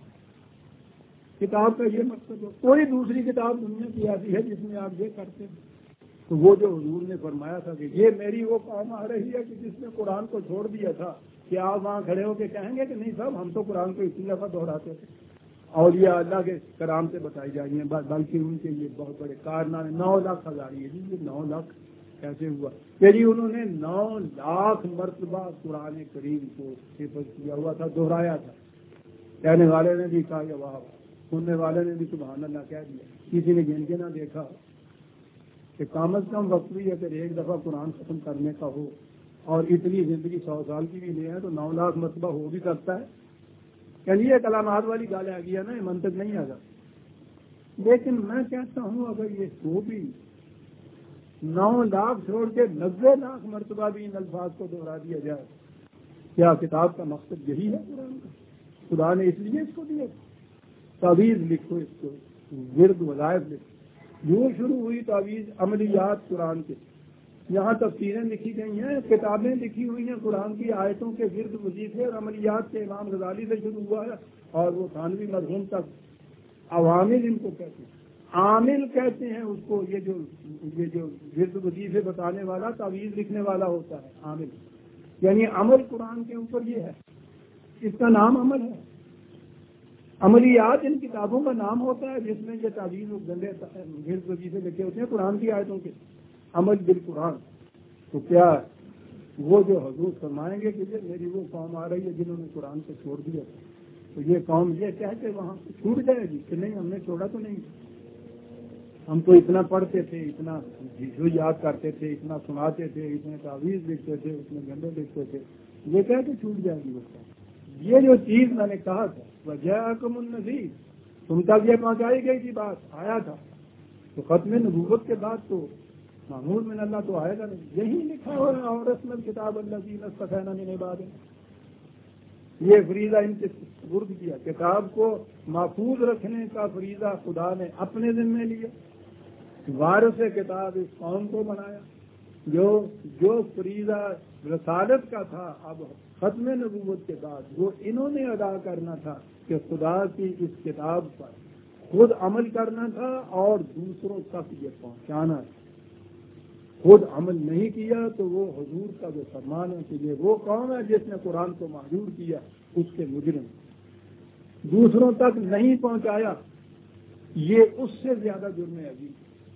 کتاب کا یہ مقصد ہو. کوئی دوسری کتاب دنیا کی ایسی ہے جس میں آپ یہ کرتے ہیں؟ تو وہ جو حضور نے فرمایا تھا کہ یہ میری وہ قوم آ رہی ہے کہ جس نے قرآن کو چھوڑ دیا تھا، کہ آپ وہاں کھڑے ہو کے کہیں گے کہ نہیں صاحب ہم تو قرآن کو اسی دفعہ دہراتے تھے. اولیاء اللہ کے کرام سے بتائی جائیں گے، بلکہ ان کے یہ بہت بڑے کارنامے. 9 لاکھ ہزاری ہے جی، یہ 9 لاکھ کیسے ہوا کہ جی انہوں نے 9 لاکھ مرتبہ قرآن کریم کو حفظ کیا ہوا تھا، دہرایا تھا. کہنے والے نے بھی کہا کہ واہ، سننے والے نے بھی سبحان اللہ کہہ دیا. کسی نے گن کے نہ دیکھا کہ کم از کم وقت بھی اگر ایک دفعہ قرآن ختم کرنے کا ہو اور اتنی زندگی 100 سال کی بھی نہیں ہے تو 9 لاکھ مرتبہ ہو بھی سکتا ہے. یعنی یہ کلامات والی گال آ گیا نا، یہ منطق نہیں آگا. لیکن میں کہتا ہوں اگر یہ ہو بھی 9 لاکھ چھوڑ کے 90 لاکھ مرتبہ بھی ان الفاظ کو دہرا دیا جائے، کیا کتاب کا مقصد یہی ہے قرآن کا؟ خدا نے اس لیے اس کو دیا. تعویذ لکھو، اس کو ورد وظائف لکھو. یوں شروع ہوئی تعویذ عملیات قرآن کے. یہاں تفسیریں لکھی گئی ہیں، کتابیں لکھی ہوئی ہیں قرآن کی آیتوں کے ورد وظیفے اور عملیات کے امام غزالی سے شروع ہوا ہے اور وہ تھانوی مرحوم تک. عوامل ان کو کہتے ہیں، عامل کہتے ہیں اس کو. یہ جو ورد وظیفے بتانے والا تعویذ لکھنے والا ہوتا ہے عامل، یعنی عمل قرآن کے اوپر یہ ہے، اس کا نام عمل ہے. عملیات ان کتابوں کا نام ہوتا ہے جس میں یہ تعویذ و گندے ورد وظیفے لکھے ہوتے ہیں قرآن کی آیتوں کے. عمل بالقرآن. تو کیا وہ جو حضور فرمائیں گے کہ یہ میری وہ قوم آ رہی ہے جنہوں نے قرآن کو چھوڑ دیا، تو یہ قوم یہ کہہ کے وہاں سے چھوٹ جائے گی کہ نہیں ہم نے چھوڑا تو نہیں، ہم تو اتنا پڑھتے تھے، اتنا یاد کرتے تھے، اتنا سناتے تھے، اتنے تعویذ لکھتے تھے، اتنے گندے لکھتے تھے، یہ کہہ کے چھوٹ جائے گی وہ قوم. یہ جو چیز میں نے کہا تھا وجاءکم النذیر، تم تک یہ پہنچائی گئی تھی، بات آیا تھا. تو ختم نبوت کے بعد تو معمول من اللہ تو آئے گا نہیں. یہی لکھا ہوا ہے اور رسم الکتاب الذین اصطفینا من عبادنا. یہ فریضہ ان کے سپرد کیا، کتاب کو محفوظ رکھنے کا فریضہ خدا نے اپنے ذمہ لیا. وارث کتاب اس قوم کو بنایا. جو فریضہ رسالت کا تھا اب ختم نبوت کے بعد وہ انہوں نے ادا کرنا تھا کہ خدا کی اس کتاب پر خود عمل کرنا تھا اور دوسروں تک یہ پہنچانا تھا. خود عمل نہیں کیا تو وہ حضور کا جو فرمان ہے کہ یہ وہ قوم ہے جس نے قرآن کو محجور کیا، اس کے مجرم. دوسروں تک نہیں پہنچایا، یہ اس سے زیادہ جرم عظیم.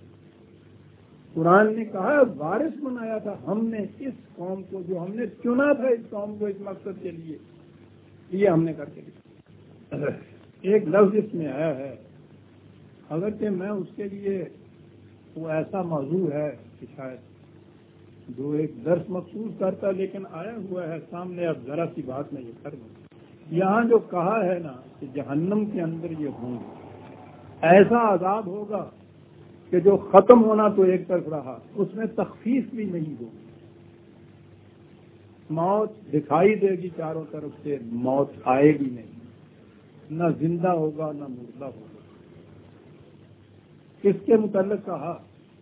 قرآن نے کہا وارث بنایا تھا ہم نے اس قوم کو، جو ہم نے چنا تھا اس قوم کو اس مقصد کے لیے، یہ ہم نے کر کے دیا. ایک لفظ اس میں آیا ہے، اگرچہ میں اس کے لیے وہ ایسا موضوع ہے کہ شاید جو ایک درس مخصوص کرتا، لیکن آیا ہوا ہے سامنے. اب ذرا سی بات میں یہ کر دوں. یہاں جو کہا ہے نا کہ جہنم کے اندر یہ ہوں گے، ایسا عذاب ہوگا کہ جو ختم ہونا تو ایک طرف رہا، اس میں تخفیف بھی نہیں ہوگی. موت دکھائی دے گی چاروں طرف سے، موت آئے گی نہیں، نہ زندہ ہوگا نہ مردہ ہوگا. اس کے متعلق کہا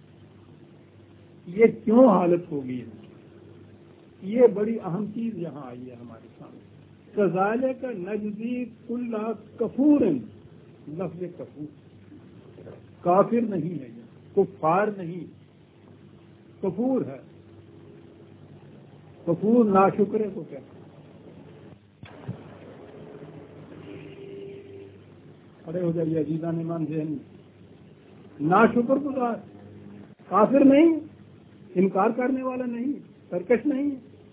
یہ کیوں حالت ہوگی، یہ بڑی اہم چیز یہاں آئی ہے ہمارے سامنے. کذالک نجزی کل کفور، لفظ کفور کافر نہیں ہے، کفار نہیں، کفور ہے. کفور ناشکرے کو کہتے ہیں. کھڑے ہو جائیے عزیزان ایمان ذہن. ناشکر گزار، کافر نہیں، انکار کرنے والا نہیں، سرکش نہیں،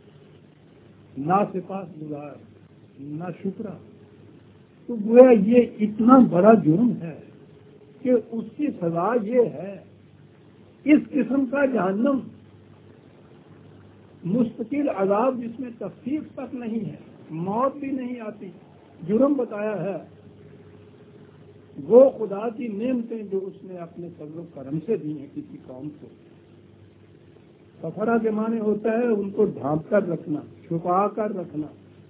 ناسپاس گزار، ناشکرا. تو گویا یہ اتنا بڑا جرم ہے کہ اس کی سزا یہ ہے، اس قسم کا جہنم مستقل عذاب جس میں تخفیف تک نہیں ہے، موت بھی نہیں آتی. جرم بتایا ہے وہ خدا کی نعمتیں جو اس نے اپنے فضل و کرم سے دی ہیں کسی قوم کو. سفرا کے معنی ہوتا ہے ان کو ڈھانپ کر رکھنا، چھپا کر رکھنا،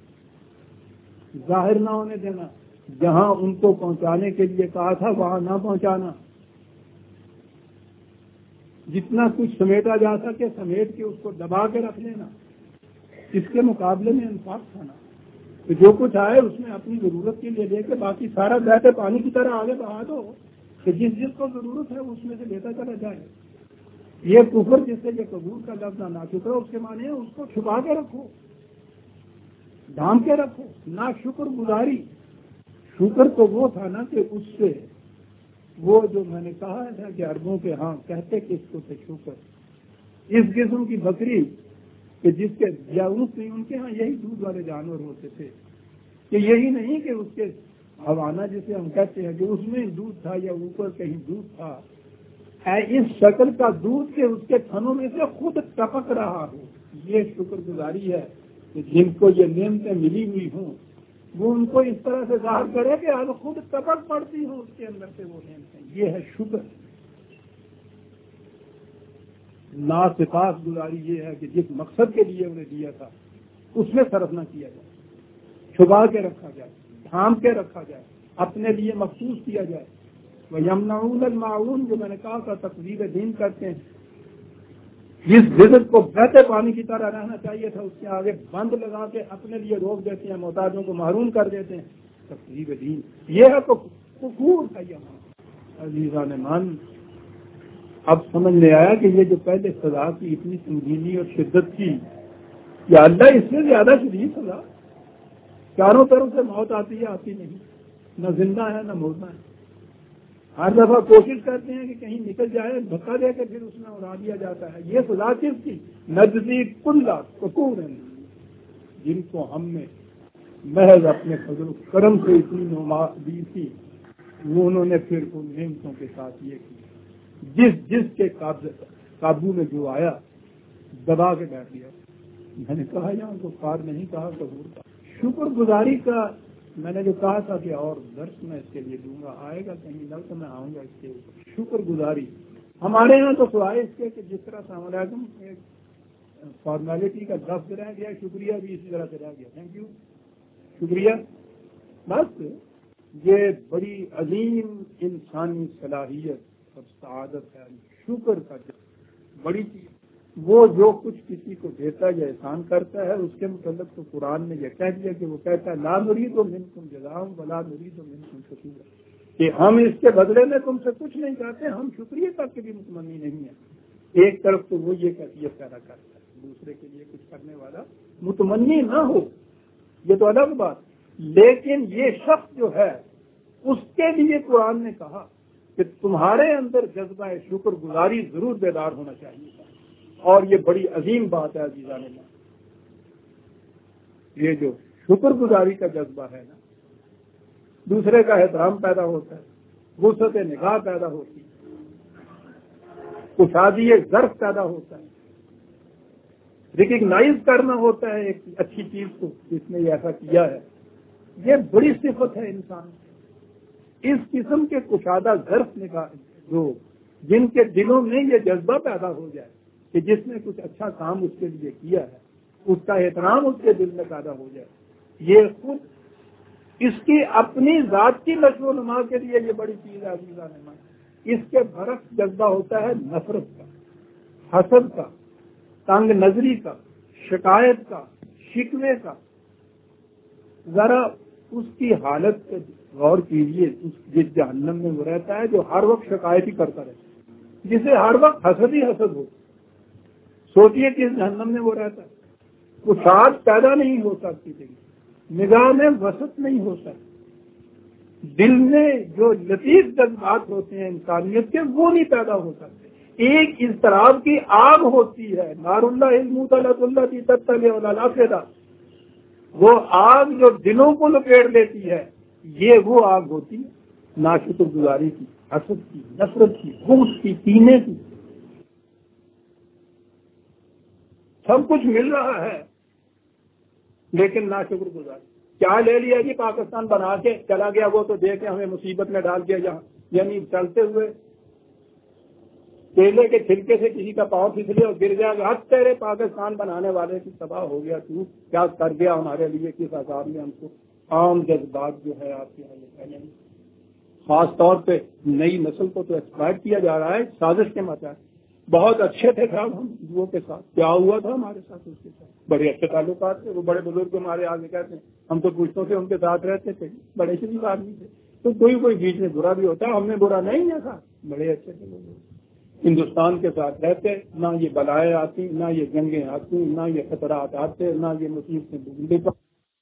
ظاہر نہ ہونے دینا، جہاں ان کو پہنچانے کے لیے کہا تھا وہاں نہ پہنچانا، جتنا کچھ سمیٹا جا سکے سمیٹ کے اس کو دبا کے رکھ لینا، اس کے مقابلے میں انصاف کھانا. تو جو کچھ آئے اس میں اپنی ضرورت کے لیے لے کے باقی سارا بہتے پانی کی طرح آگے بہا دو کہ جس جس کو ضرورت ہے اس میں سے لیتا چلا جائے. یہ کفر جس سے یہ قبول کا لفظ نہ شکر اس کے معنی ہے اس کو چھپا کے رکھو، ڈھانپ کے رکھو. نہ شکر گزاری، شکر تو وہ تھا نا کہ اس سے وہ جو میں نے کہا تھا کہ عربوں کے ہاں کہتے کہ اس کو سے شکر، اس قسم کی بکری کہ جس کے یا نہیں ان کے ہاں یہی دودھ والے جانور ہوتے تھے کہ یہی نہیں کہ اس کے حوانہ جسے ہم کہتے ہیں کہ اس میں دودھ تھا یا اوپر کہیں دودھ تھا، اس شکل کا دودھ کے اس کے تھنوں میں سے خود ٹپک رہا ہو. یہ شکر گزاری ہے کہ جن کو یہ نعمتیں ملی ہوئی ہوں وہ ان کو اس طرح سے ظاہر کرے کہ اب خود ٹپک پڑتی ہوں اس کے اندر سے وہ نعمتیں. یہ ہے شکر. ناسپاس گزاری یہ ہے کہ جس مقصد کے لیے انہیں دیا تھا اس میں صرف نہ کیا جائے، چھپا کے رکھا جائے، ڈھانپ کے رکھا جائے، اپنے لیے مخصوص کیا جائے. وَيَمْنَعُونَ الْمَاعُونَ جو میں نے کہا تھا تقویض دین کرتے ہیں. جس رزق کو بہتے پانی کی طرح رہنا چاہیے تھا اس کے آگے بند لگا کے اپنے لیے روک دیتے ہیں، محتاجوں کو محروم کر دیتے ہیں. تقویض دین یہ ہے تو کفر ہے. یہاں عزیزان مان اب سمجھ میں آیا کہ یہ جو پہلے سزا کی اتنی سنگینی اور شدت کی، یا اللہ اس سے زیادہ شدید سزا. چاروں طرف سے موت آتی ہے، آتی نہیں، نہ زندہ ہے نہ مردہ ہے. ہر دفعہ کوشش کرتے ہیں کہ کہیں نکل جائے، دھکا دے کے پھر اس میں اڑا دیا جاتا ہے. یہ سزا کس کی؟ نجزی کل کفور ہیں، جن کو ہم نے محض اپنے فضل و کرم سے اتنی نعمت دی تھی وہ انہوں نے پھر ان نعمتوں کے ساتھ یہ کی جس کے قابو میں جو آیا دبا کے بیٹھ دیا. میں نے کہا یہاں کو کار نہیں کہا قبول کا. شکر گزاری کا میں نے جو کہا تھا کہ اور درس میں اس کے لیے دوں گا، آئے گا کہیں نہ تو میں آؤں گا اس کے اوپر. شکر گزاری ہمارے یہاں تو سوائے اس کے کہ جس طرح السلام علیکم ایک فارمیلٹی کا لفظ رہ گیا، شکریہ بھی اسی طرح سے رہ گیا. تھینک یو، شکریہ. بس یہ بڑی عظیم انسانی صلاحیت اور سعادت ہے. شکر کا بڑی چیز. وہ جو کچھ کسی کو دیتا یا احسان کرتا ہے اس کے متعلق تو قرآن نے یہ کہہ دیا کہ وہ کہتا ہے لا نريد منكم جزاء ولا نريد منكم شكورا، کہ ہم اس کے بدلے میں تم سے کچھ نہیں چاہتے، ہم شکریہ تک کے بھی متمنی نہیں ہیں. ایک طرف تو وہ یہ کیفیت پیدا کرتا ہے، دوسرے کے لیے کچھ کرنے والا متمنی نہ ہو، یہ تو الگ بات. لیکن یہ شخص جو ہے اس کے لیے قرآن نے کہا کہ تمہارے اندر جذبہ شکر گزاری ضرور بیدار ہونا چاہیے. اور یہ بڑی عظیم بات ہے عزیزان اللہ. یہ جو شکر گزاری کا جذبہ ہے نا، دوسرے کا احترام پیدا ہوتا ہے، وسعت نگاہ پیدا ہوتی ہے، کشادی ظرف پیدا ہوتا ہے، ریکگنائز کرنا ہوتا ہے ایک اچھی چیز کو جس نے یہ ایسا کیا ہے. یہ بڑی صفت ہے انسان. اس قسم کے کشادہ ظرف نگاہ جو جن کے دلوں میں یہ جذبہ پیدا ہو جائے کہ جس نے کچھ اچھا کام اس کے لیے کیا ہے، اس کا احترام اس کے دل میں پیدا ہو جائے، یہ خود اس کی اپنی ذات کی نشو و نما کے لیے یہ بڑی چیز ہے عزیزان مان. اس کے برعکس جذبہ ہوتا ہے نفرت کا، حسد کا، تنگ نظری کا، شکایت کا، شکوے کا. ذرا اس کی حالت پہ غور کیجیے. جس جہنم میں وہ رہتا ہے جو ہر وقت شکایت ہی کرتا رہتا ہے، جسے ہر وقت حسد ہی حسد ہو. سوچیے کہ اس جہنم میں وہ رہتا ہے. کشاد پیدا نہیں ہو سکتی تھی، نگاہ میں وسعت نہیں ہو سکتی، دل میں جو لطیف جذبات ہوتے ہیں انسانیت کے وہ نہیں پیدا ہو سکتے. ایک اضطراب کی آگ ہوتی ہے، نار اللہ الموطلۃ التی تطلع علی الافئدہ، وہ آگ جو دلوں کو لپیٹ لیتی ہے، یہ وہ آگ ہوتی ہے ناشکر گزاری کی، حسد کی، نفرت کی، بغض کی، کینے کی. سب کچھ مل رہا ہے لیکن ناشکر گزاری. کیا لے لیا جی پاکستان بنا کے چلا گیا وہ تو دے کے ہمیں مصیبت میں ڈال دیا جہاں، یعنی چلتے ہوئے کیلے کے چھلکے سے کسی کا پاؤں پھسلے اور گر گیا کہ اب تیرے پاکستان بنانے والے کی تباہ ہو گیا، تو کیا کر گیا ہمارے لیے، کس عذاب میں ہم کو۔ عام جذبات جو ہے آپ کے یہاں خاص طور پہ نئی نسل کو تو ایکسپلائٹ کیا جا رہا ہے سازش کے مطابق۔ بہت اچھے تھے صاحب ہم ہندوؤں کے ساتھ، کیا ہوا تھا ہمارے ساتھ، اس کے ساتھ بڑے اچھے تعلقات تھے، وہ بڑے بزرگ ہمارے آگے کہتے ہیں ہم تو پوچھتوں سے ان کے ساتھ رہتے تھے، بڑے شریف آدمی تھے، تو کوئی بیچ میں برا بھی ہوتا، ہم نے برا نہیں تھا، بڑے اچھے تھے وہ ہندوستان کے ساتھ رہتے، نہ یہ بلائیں آتی، نہ یہ جنگیں آتی، نہ یہ خطرات آتے، نہ یہ مصیبتیں ڈھونڈے پر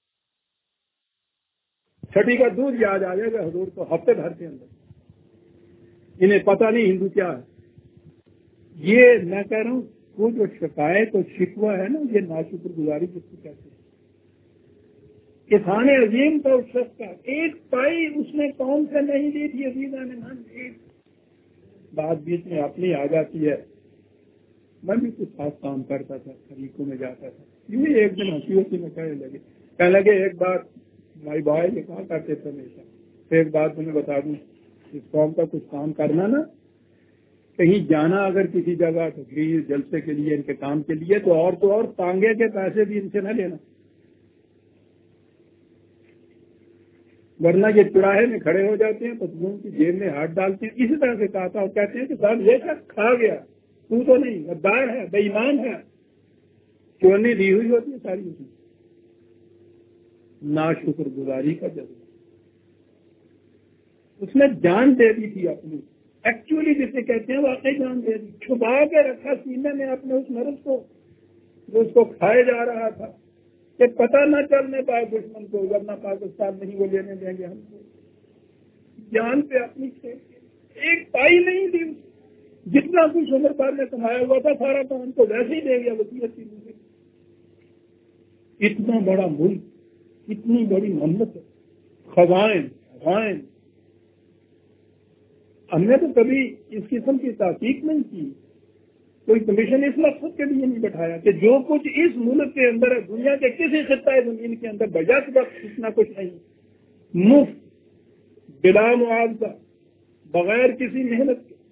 چھٹی کا دودھ یاد آ جائے گا حضور کو ہفتے بھر کے اندر، انہیں پتہ نہیں ہندو کیا ہے۔ یہ میں کہہ رہا ہوں وہ جو شکایت اور شکوہ ہے نا، یہ ناشکر گزاری جس کو کہتے ہیں۔ کسان عظیم تھا اس شخص کا، ایک پائی اس نے قوم سے نہیں لی تھی، عزیزاں نے مان ایک بات بیچ میں اپنی آ جاتی ہے۔ میں بھی کچھ خاص کام کرتا تھا، طریقوں میں جاتا تھا، یوں ہی ایک دن ہنسی میں کہنے لگے ایک بات بھائی بھائی یہ کہاں کرتے تھے ہمیشہ، ایک بات تمہیں بتا دوں، اس قوم کا کچھ کام کرنا نا، کہیں جانا اگر کسی جگہ تقریر جلسے کے لیے، ان کے کام کے لیے، تو اور تانگے کے پیسے بھی ان سے نہ لینا، ورنہ یہ چوراہے میں کھڑے ہو جاتے ہیں، پتلون کی جیب میں ہاتھ ڈالتے ہیں، اسی طرح سے کہا تھا، اور کہتے ہیں کہ صاحب یہ شخص کھا گیا، تو تو نہیں، غدار ہے، بے ایمان ہے، چورنی دی ہوئی ہوتی ہے ساری اس میں۔ ناشکر گزاری کا جذبہ، اس نے جان دے دی تھی اپنی، ایکچولی جسے کہتے ہیں واقعی جان دے دی، چھپا کے رکھا سینے میں اپنے اس مرض کو جو اس کو کھائے جا رہا تھا کہ پتہ نہ چلنے پائے دشمن کو، ورنہ پاکستان نہیں وہ لینے دیں گے ہم کو۔ جان پہ اپنی ایک پائی نہیں دی، جتنا کچھ عمر بھر میں کمایا ہوا تھا سارا تو ہم کو ویسے ہی دے گیا وصیت کی مجھے۔ اتنا بڑا ملک، اتنی بڑی مملکت، خزائن ہم نے تو کبھی اس قسم کی تحقیق نہیں کی، کوئی کمیشن اس مقصد کے لیے نہیں بٹھایا کہ جو کچھ اس ملک کے اندر ہے، دنیا کے کسی خطہ زمین کے اندر بجائے وقت اتنا کچھ نہیں، مفت بلا معاوضہ بغیر کسی محنت کے۔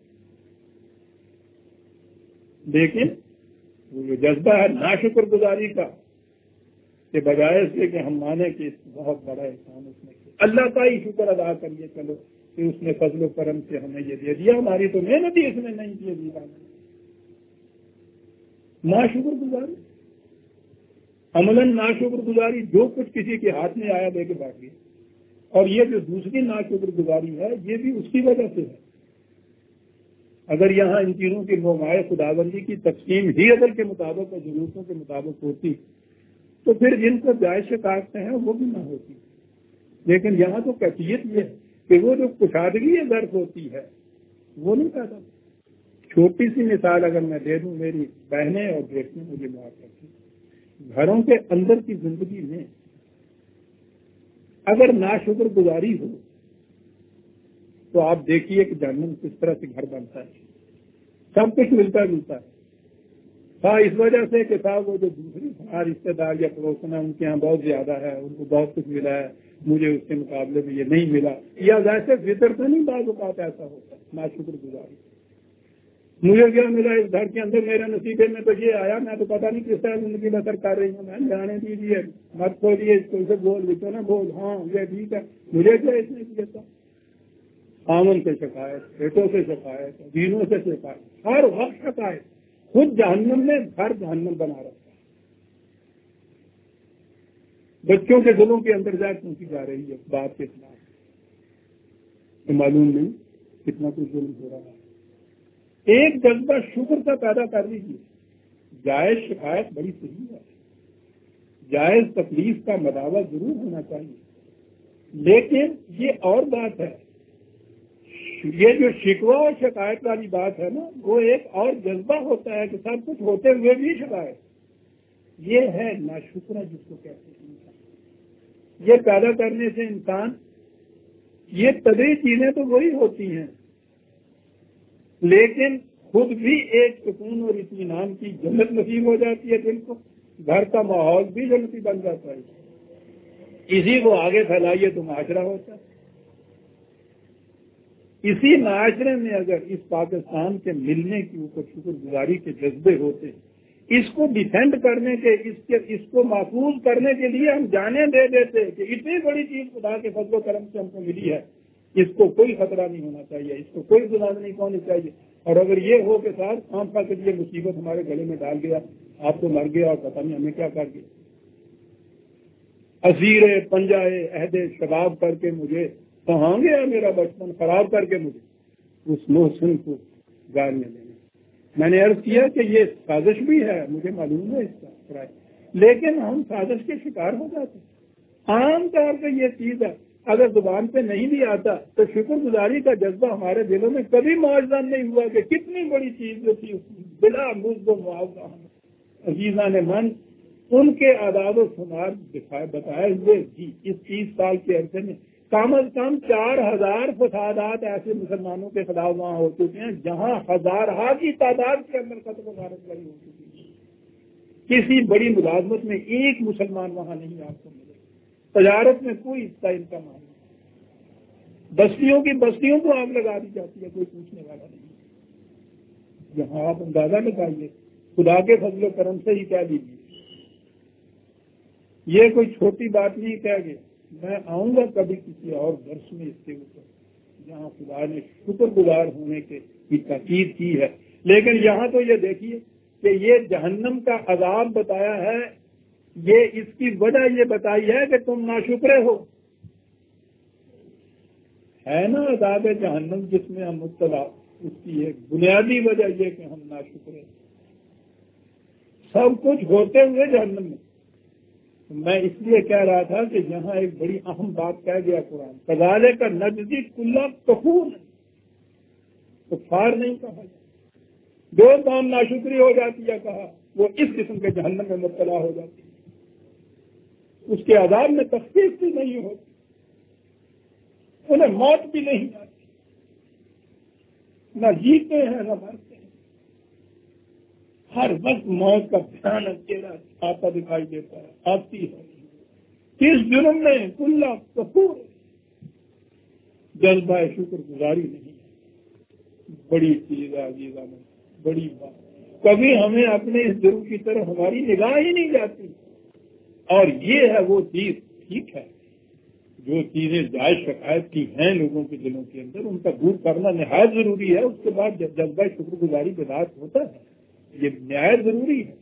لیکن وہ جو جذبہ ہے ناشکر گزاری کا، کہ بجائے اس کہ ہم مانیں کہ بہت بڑا احسان اس نے کیا، اللہ کا ہی شکر ادا کریے چلو کہ اس نے فضل و کرم سے ہمیں یہ دے دیا، ہماری تو محنت ہی اس نے نہیں کی دی۔ ناشکر گزاری، عملاً ناشکر گزاری، جو کچھ کسی کے ہاتھ میں آیا دے کے بانٹ گیا۔ اور یہ جو دوسری ناشکر گزاری ہے یہ بھی اس کی وجہ سے ہے۔ اگر یہاں ان چیزوں کی نمائش خداوندی کی تقسیم ہی عدل کے مطابق اور ضرورتوں کے مطابق ہوتی تو پھر جن کو جائز شکایتیں ہیں وہ بھی نہ ہوتی، لیکن یہاں تو کیفیت یہ ہے کہ وہ جو کشادگی ظرف ہوتی ہے وہ نہیں پیدا۔ چھوٹی سی مثال اگر میں دے دوں، میری بہنیں اور بیٹیاں مجھے معاف کرتی ہیں، گھروں کے اندر کی زندگی میں اگر ناشکر گزاری ہو تو آپ دیکھیے کہ جہنم کس طرح سے گھر بنتا ہے، سب کچھ ملتا جلتا ہے، اس وجہ سے کہ صاحب وہ جو دوسری رشتے دار یا پڑوسن ہیں ان کے یہاں بہت زیادہ ہے، ان کو بہت کچھ ملا ہے، مجھے اس کے مقابلے میں یہ نہیں ملا، یا ویسے فطر سے نہیں بعض اوقات ایسا ہوتا ہے ناشکر گزاری۔ مجھے کیا ملا اس گھر کے اندر، میرے نصیبے میں تو یہ آیا، میں تو پتہ نہیں کس طرح زندگی بسر کر رہی ہوں، میں جانے دیجیے، مت کھولیے اس کو، اسے بول بھی تو نہ بول، ہاں یہ ٹھیک ہے، مجھے کیا اس نے کیا تھا۔ آمن سے شکایت، بیٹوں سے شکایت، دینوں سے شکایت، ہر وقت شکایت، خود جہنم میں گھر جہنم بنا رکھا ہے، بچوں کے دلوں کے اندر جائے پہنچی جا رہی ہے بات کے خلاف، تو معلوم نہیں کتنا کچھ ظلم ہو رہا ہے۔ ایک جذبہ شکر کا پیدا کر لیجیے، جائز شکایت بڑی صحیح ہے، جائز تکلیف کا مداوع ضرور ہونا چاہیے، لیکن یہ اور بات ہے، یہ جو شکوہ اور شکایت والی بات ہے نا، وہ ایک اور جذبہ ہوتا ہے کہ سب کچھ ہوتے ہوئے بھی شکایت، یہ ہے ناشکرہ جس کو کہتے ہیں۔ یہ پیدا کرنے سے انسان، یہ طبعی چیزیں تو وہی ہوتی ہیں، لیکن خود بھی ایک سکون اور اطمینان کی جنت نصیب ہو جاتی ہے دل کو، گھر کا ماحول بھی جنتی بن جاتا ہے۔ اسی کو آگے پھیلائیے تو معاشرہ ہوتا ہے. اسی معاشرے میں اگر اس پاکستان کے ملنے کے اوپر شکر گزاری کے جذبے ہوتے، اس کو ڈیفینڈ کرنے کے اس کو محفوظ کرنے کے لیے ہم جانیں دے دیتے کہ اتنی بڑی چیز خدا کے فضل و کرم سے ہم کو ملی ہے، اس کو کوئی خطرہ نہیں ہونا چاہیے، اس کو کوئی گناہ نہیں ہونی چاہیے. اور اگر یہ ہو کہ صاحب خامخواہ کے لیے مصیبت ہمارے گلے میں ڈال گیا، آپ تو مر گیا اور پتہ نہیں ہمیں کیا کر گیا. اسیر پنجائے عہد شباب کر کے مجھے کہاں گیا میرا بچپن خراب کر کے مجھے اس محسن کو گالیاں دینے. میں نے عرض کیا کہ یہ سازش بھی ہے، مجھے معلوم ہے اس کا رائے، لیکن ہم سازش کے شکار ہو جاتے ہیں. عام طور پہ یہ چیز ہے، اگر زبان پہ نہیں بھی آتا تو شکر گزاری کا جذبہ ہمارے دلوں میں کبھی معاوضہ نہیں ہوا کہ کتنی بڑی چیز جو تھی بلا مزد و معاوضہ. عزیزان من ان کے آداب و شمار بتائے ہوئے جی اس 30 سال کے عرصے میں کم از کم 4000 فسادات ایسے مسلمانوں کے خلاف وہاں ہو چکے ہیں جہاں ہزارہ کی تعداد کے اندر قتل و غارت گری ہو چکی ہے. کسی بڑی ملازمت میں ایک مسلمان وہاں نہیں آپ کو ملے. تجارت میں کوئی حصہ ان کا نہیں. بستیوں کی بستیوں کو آگ لگا دی جاتی ہے، کوئی پوچھنے والا نہیں. یہاں آپ اندازہ لگائیے خدا کے فضل و کرم سے ہی کہہ لیجیے. یہ کوئی چھوٹی بات نہیں کہہ گئے. میں آؤں گا کبھی کسی اور درس میں اس کے اوپر جہاں خدا نے شکر گزار ہونے کی تاکید کی ہے. لیکن یہاں تو یہ دیکھیے کہ یہ جہنم کا عذاب بتایا ہے، یہ اس کی وجہ یہ بتائی ہے کہ تم ناشکرے ہو. ہے نا عذاب جہنم جس میں ہم مبتلا، اس کی ایک بنیادی وجہ یہ کہ ہم ناشکرے. سب کچھ ہوتے ہوئے جہنم میں. میں اس لیے کہہ رہا تھا کہ یہاں ایک بڑی اہم بات کہہ گیا قرآن، کذالک کا نجزی کل کفور، کفار نہیں کہا. جو قوم ناشکری ہو جاتی ہے کہا وہ اس قسم کے جہنم میں مبتلا ہو جاتی ہے. اس کے عذاب میں تخفیف بھی نہیں ہوتی، انہیں موت بھی نہیں آتی، نہ جیتے ہیں نہ مرتے ہیں. ہر وقت موت کا بھیانک چہرہ آتا دکھائی دیتا ہے، آتی ہے. کس جرم میں کل کفور، جذبہ شکر گزاری نہیں. بڑی چیز ہے عزیزاں، بڑی بات. کبھی ہمیں اپنے اس جرم کی طرف ہماری نگاہ ہی نہیں جاتی. اور یہ ہے وہ چیز، ٹھیک ہے جو چیزیں جائز شکایت کی ہیں لوگوں کے دلوں کے اندر ان کا دور کرنا نہایت ضروری ہے. اس کے بعد جذبہ شکر گزاری کے ساتھ ہوتا ہے، یہ نہایت ضروری ہے.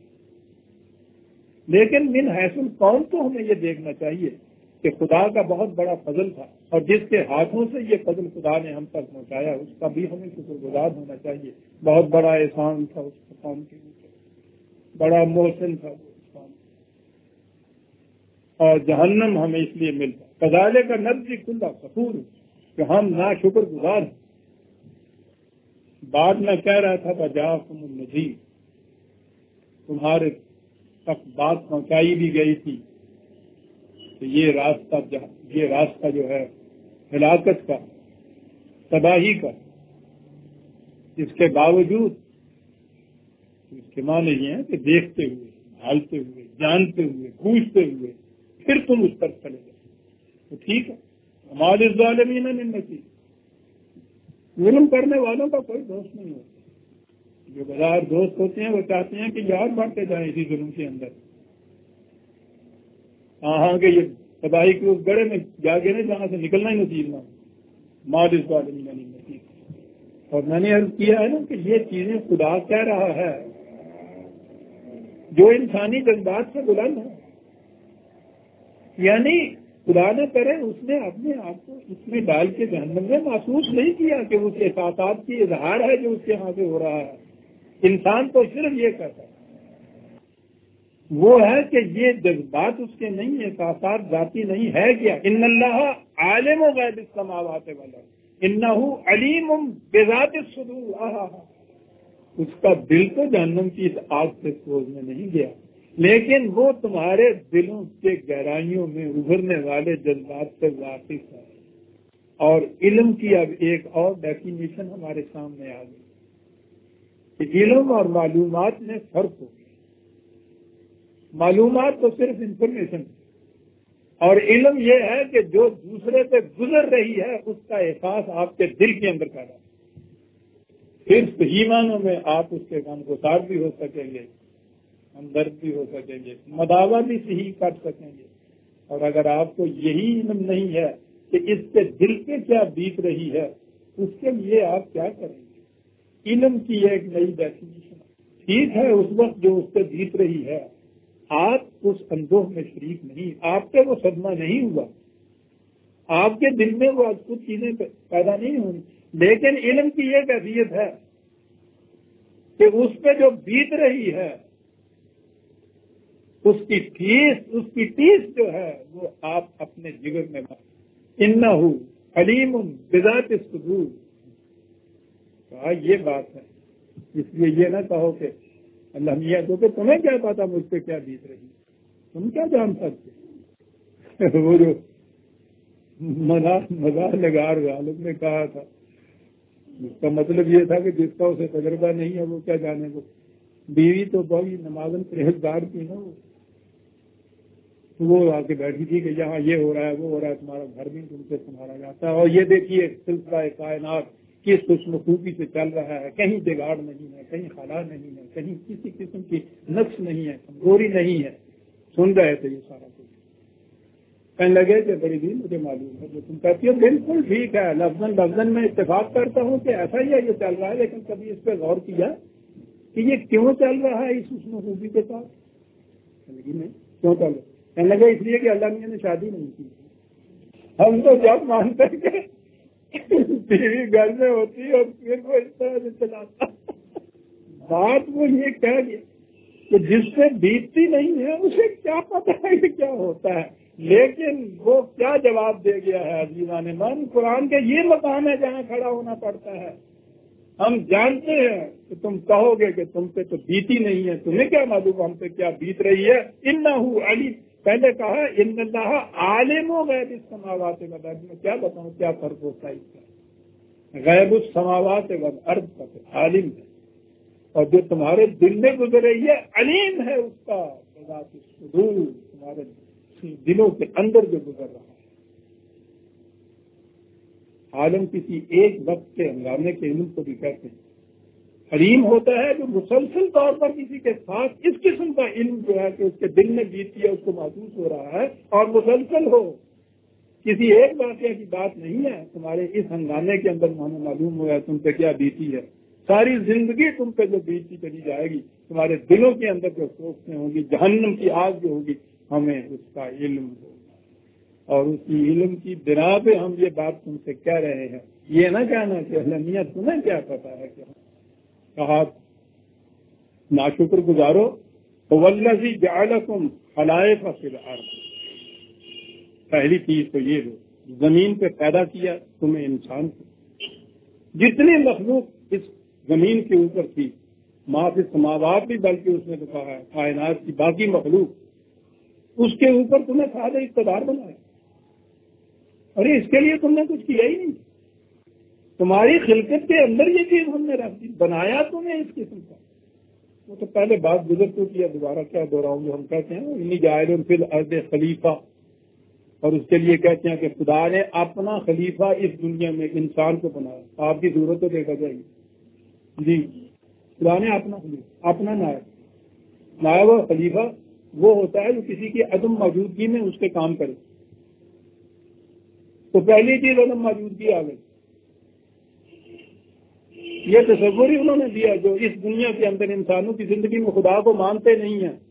لیکن من حیث القوم تو ہمیں یہ دیکھنا چاہیے کہ خدا کا بہت بڑا فضل تھا، اور جس کے ہاتھوں سے یہ فضل خدا نے ہم تک پہنچایا اس کا بھی ہمیں شکر گزار ہونا چاہیے. بہت بڑا احسان تھا اس قوم کے اوپر، بڑا محسن تھا اس قوم. اور جہنم ہمیں اس لیے ملتا کذالک کا نجزی کل کفور کہ ہم نا شکر گزار ہیں. بعد میں کہہ رہا تھا فجاءکم النذیر، تمہارے تک بات پہنچائی بھی گئی تھی کہ یہ راستہ جو ہے ہلاکت کا، تباہی کا، اس کے باوجود اس کے معنی یہ ہے کہ دیکھتے ہوئے، بھالتے ہوئے، جانتے ہوئے، پوچھتے ہوئے پھر تم اس پر چلے گئے تو ٹھیک ہے. ہمارے ظالمین من نصیر، ظلم کرنے والوں کا کوئی دوست نہیں ہوتا. جو بظاہر دوست ہوتے ہیں وہ چاہتے ہیں کہ یار بڑھتے جائیں اسی ظلم کے اندر. ہاں کہ یہ تباہی کے اس گڑھے میں جا کے نہیں جہاں سے نکلنا ہی نصیب نہ ہو. ہمارے ظالمین من نصیر. اور میں نے عرض کیا ہے نا کہ یہ چیزیں خدا کہہ رہا ہے جو انسانی جذبات سے بلند ہے. یعنی خدا نہ کرے اس نے اپنے آپ کو اس میں ڈال کے جہنم میں محسوس نہیں کیا کہ اس احساسات کی اظہار ہے جو اس کے ہاں سے ہو رہا ہے. انسان تو صرف یہ کرتا ہے وہ ہے کہ یہ جذبات اس کے نہیں، احساسات ذاتی نہیں ہے. کیا ان اللہ عالم غیب السماوات والارض انہ علیم بذات الصدور. اس کا دل تو جہنم کی اس آگ سے سوز میں نہیں گیا، لیکن وہ تمہارے دلوں کے گہرائیوں میں ابھرنے والے جذبات سے واقف ہے. اور علم کی اب ایک اور ڈیفینیشن ہمارے سامنے آ گئی کہ علم اور معلومات میں فرق ہو گیا. معلومات تو صرف انفارمیشن، اور علم یہ ہے کہ جو دوسرے پہ گزر رہی ہے اس کا احساس آپ کے دل کے اندر پیدا ہے، پھر صحیح معنوں میں آپ اس کے غم گسار بھی ہو سکیں گے، ہمدرد بھی ہو سکیں گے، مداوا بھی صحیح کر سکیں گے۔ اور اگر آپ کو یہی علم نہیں ہے کہ اس کے دل پہ کیا بیت رہی ہے، اس کے لیے آپ کیا کریں گے؟ علم کی ایک نئی ڈیفینیشن ٹھیک ہے، اس وقت جو اس پہ بیت رہی ہے آپ اس اندوہ میں شریک نہیں، آپ پہ وہ صدمہ نہیں ہوا، آپ کے دل میں وہ کچھ چیزیں پیدا نہیں ہوئی، لیکن علم کی یہ کیفیت ہے کہ اس پہ جو بیت رہی ہے اس کی ٹیس جو ہے وہ آپ اپنے جگر میں انہ علیم بذات الصدور، کہا یہ بات ہے۔ اس لیے یہ نہ کہو کہ اللہ میاں کو کہ تمہیں کیا پتا مجھ پہ کیا بیت رہی، تم کیا جان سکتے؟ وہ جو مزاح نگار غالب نے کہا تھا، اس کا مطلب یہ تھا کہ جس کا اسے تجربہ نہیں ہے وہ کیا جانے گا۔ بیوی تو بڑی نمازن پرہیزگار کی نا، وہ آ کے بیٹھی تھی کہ یہاں یہ ہو رہا ہے وہ ہو رہا ہے، تمہارا گھر بھی تم سے سنبھالا جاتا ہے، اور یہ دیکھیے سلسلہ کائنات کس حسن خوبی سے چل رہا ہے، کہیں بگاڑ نہیں ہے، کہیں خلا نہیں ہے، کہیں کسی قسم کی نقص نہیں ہے، کمزوری نہیں ہے۔ سن رہے تھے یہ سارا کچھ، کہنے لگے کہ بڑی بھی مجھے معلوم ہے جو تم کہتی ہو بالکل ٹھیک ہے، لفظاً میں اتفاق کرتا ہوں کہ ایسا ہی ہے یہ چل رہا ہے، لیکن کبھی اس پہ غور کیا کہ یہ کیوں چل رہا ہے اس حسن خوبی کے ساتھ؟ نہیں کیوں چل رہا ہے؟ کہنے لگا اس لیے کہ اللہ میاں نے شادی نہیں کی۔ ہم تو جب مانتے ہیں کہ بیوی گھر میں ہوتی اور پھر وہ اس طرح سے چلاتا، بات وہ یہ کہہ دیا کہ جس سے بیتتی نہیں ہے اسے کیا پتا ہے کہ کیا ہوتا ہے، لیکن وہ کیا جواب دے گیا ہے عزیزان من۔ قرآن کے یہ مقام ہے جہاں کھڑا ہونا پڑتا ہے۔ ہم جانتے ہیں کہ تم کہو گے کہ تم پہ تو بیتی نہیں ہے، تمہیں کیا معلوم ہم پہ کیا بیت رہی ہے۔ انہ علیم، پہلے کہا ان اللہ عالم و غیب السماوات والارض، میں کیا بتاؤں کیا فرق ہوتا ہے اس کا، غیب السماوات والارض کا عالم ہے، اور جو تمہارے دل میں گزر رہی ہے علیم ہے اس کا، بذات الصدور، تمہارے دلوں کے اندر جو گزر رہا ہے۔ عالم کسی ایک وقت کے ہنگامے کے علم کو بھی کہتے ہیں۔ علیم ہوتا ہے جو مسلسل طور پر کسی کے ساتھ اس قسم کا علم جو ہے کہ اس کے دل میں بیتی ہے، اس کو محسوس ہو رہا ہے اور مسلسل ہو، کسی ایک واقعہ کی بات نہیں ہے۔ تمہارے اس ہنگامے کے اندر ہمیں معلوم ہوا ہے تم پہ کیا بیتی ہے، ساری زندگی تم پہ جو بیتی چلی جائے گی، تمہارے دلوں کے اندر جو سوچیں ہوں گی، جہنم کی آگ جو ہوگی، ہمیں اس کا علم ہوگا، اور اسی علم کی بنا پہ ہم یہ بات تم سے کہہ رہے ہیں۔ یہ نہ کہنا کہ اللہ میاں تمہیں کیا پتا ہے، کیا کہا ناشکر گزارو، والذی جعلکم خلائف فی الارض، پہلی چیز تو یہ ہے زمین پہ پیدا کیا تمہیں انسان کو، جتنی مخلوق اس زمین کے اوپر تھی، ما فی السماوات بھی، بلکہ اس نے تو کہا ہے کائنات کی باقی مخلوق، اس کے اوپر تمہیں صاحب اقتدار بنایا، ارے اس کے لیے تم نے کچھ کیا ہی نہیں، تمہاری خلقت کے اندر یہ چیز ہم نے رکھ دی، بنایا تمہیں اس قسم کا۔ وہ تو پہلے بات گزر چکی ہے، دوبارہ کیا دہراؤں جو ہم کہتے ہیں انی جاعل فی الارض خلیفہ، اور اس کے لیے کہتے ہیں کہ خدا نے اپنا خلیفہ اس دنیا میں انسان کو بنایا، آپ کی ضرورت تو دیکھا جائے گی جی، خدا نے اپنا خلیفہ، اپنا نائب و خلیفہ وہ ہوتا ہے جو کسی کی عدم موجودگی میں اس کے کام کرے، تو پہلی چیز عدم موجودگی آ گئی، یہ تصور ہی انہوں نے دیا جو اس دنیا کے اندر انسانوں کی زندگی میں خدا کو مانتے نہیں ہیں۔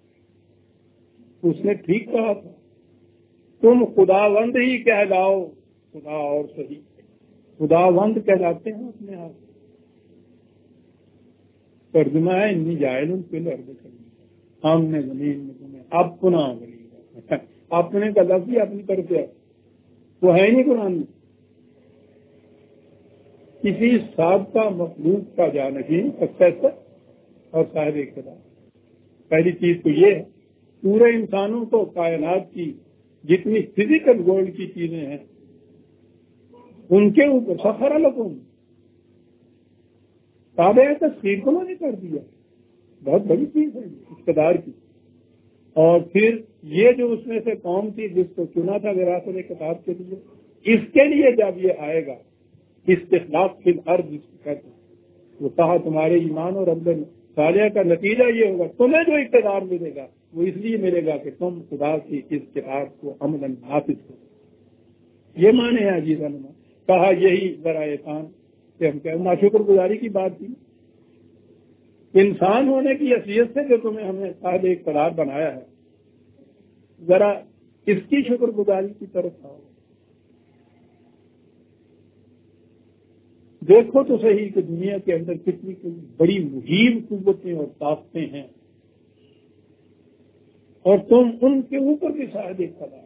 اس نے ٹھیک کہا تھا، تم خداوند ہی کہلاؤ، خدا اور صحیح خداوند کہلاتے ہیں اپنے آپ، ترجمہ ہے انی جاعل فی الارض خلیفہ، ہم نے زمین میں تمہیں اپنا خلیفہ، اپنے کا لفظ ہی اپنی طرف سے وہ ہے ہی نہیں قرآن میں، کسی سابقہ مخلوق کا جانشین سکسیسر اور صاحب اقتدار۔ پہلی چیز تو یہ ہے پورے انسانوں کو کائنات کی جتنی فزیکل ورلڈ کی چیزیں ہیں ان کے اوپر سخر لکم، تابع تسخیر کو نے کر دیا، بہت بڑی چیز ہے اقتدار کی، اور پھر یہ جو اس میں سے قوم تھی جس کو چنا تھا وراثت کتاب کے لیے، اس کے لیے جب یہ آئے گا استخلاف فی الارض جس کو کہتے ہیں، وہ کہا تمہارے ایمان اور عمل صالحہ کا نتیجہ یہ ہوگا، تمہیں جو اقتدار ملے گا وہ اس لیے ملے گا کہ تم خدا کی اس کتاب کو عملاً نافذ کرو۔ یہ معنی ہے عزیز علماء، کہا یہی ذرا احسان کہ ہم کہیں ناشکر گزاری کی بات تھی، انسان ہونے کی حیثیت سے جو تمہیں ہمیں صاحب اقتدار بنایا ہے، ذرا اس کی شکر گزاری کی طرف آؤ۔ دیکھو تو صحیح کہ دنیا کے اندر کتنی بڑی مہیم قوتیں اور طاقتیں ہیں، اور تم ان کے اوپر بھی صاحب اقتدار۔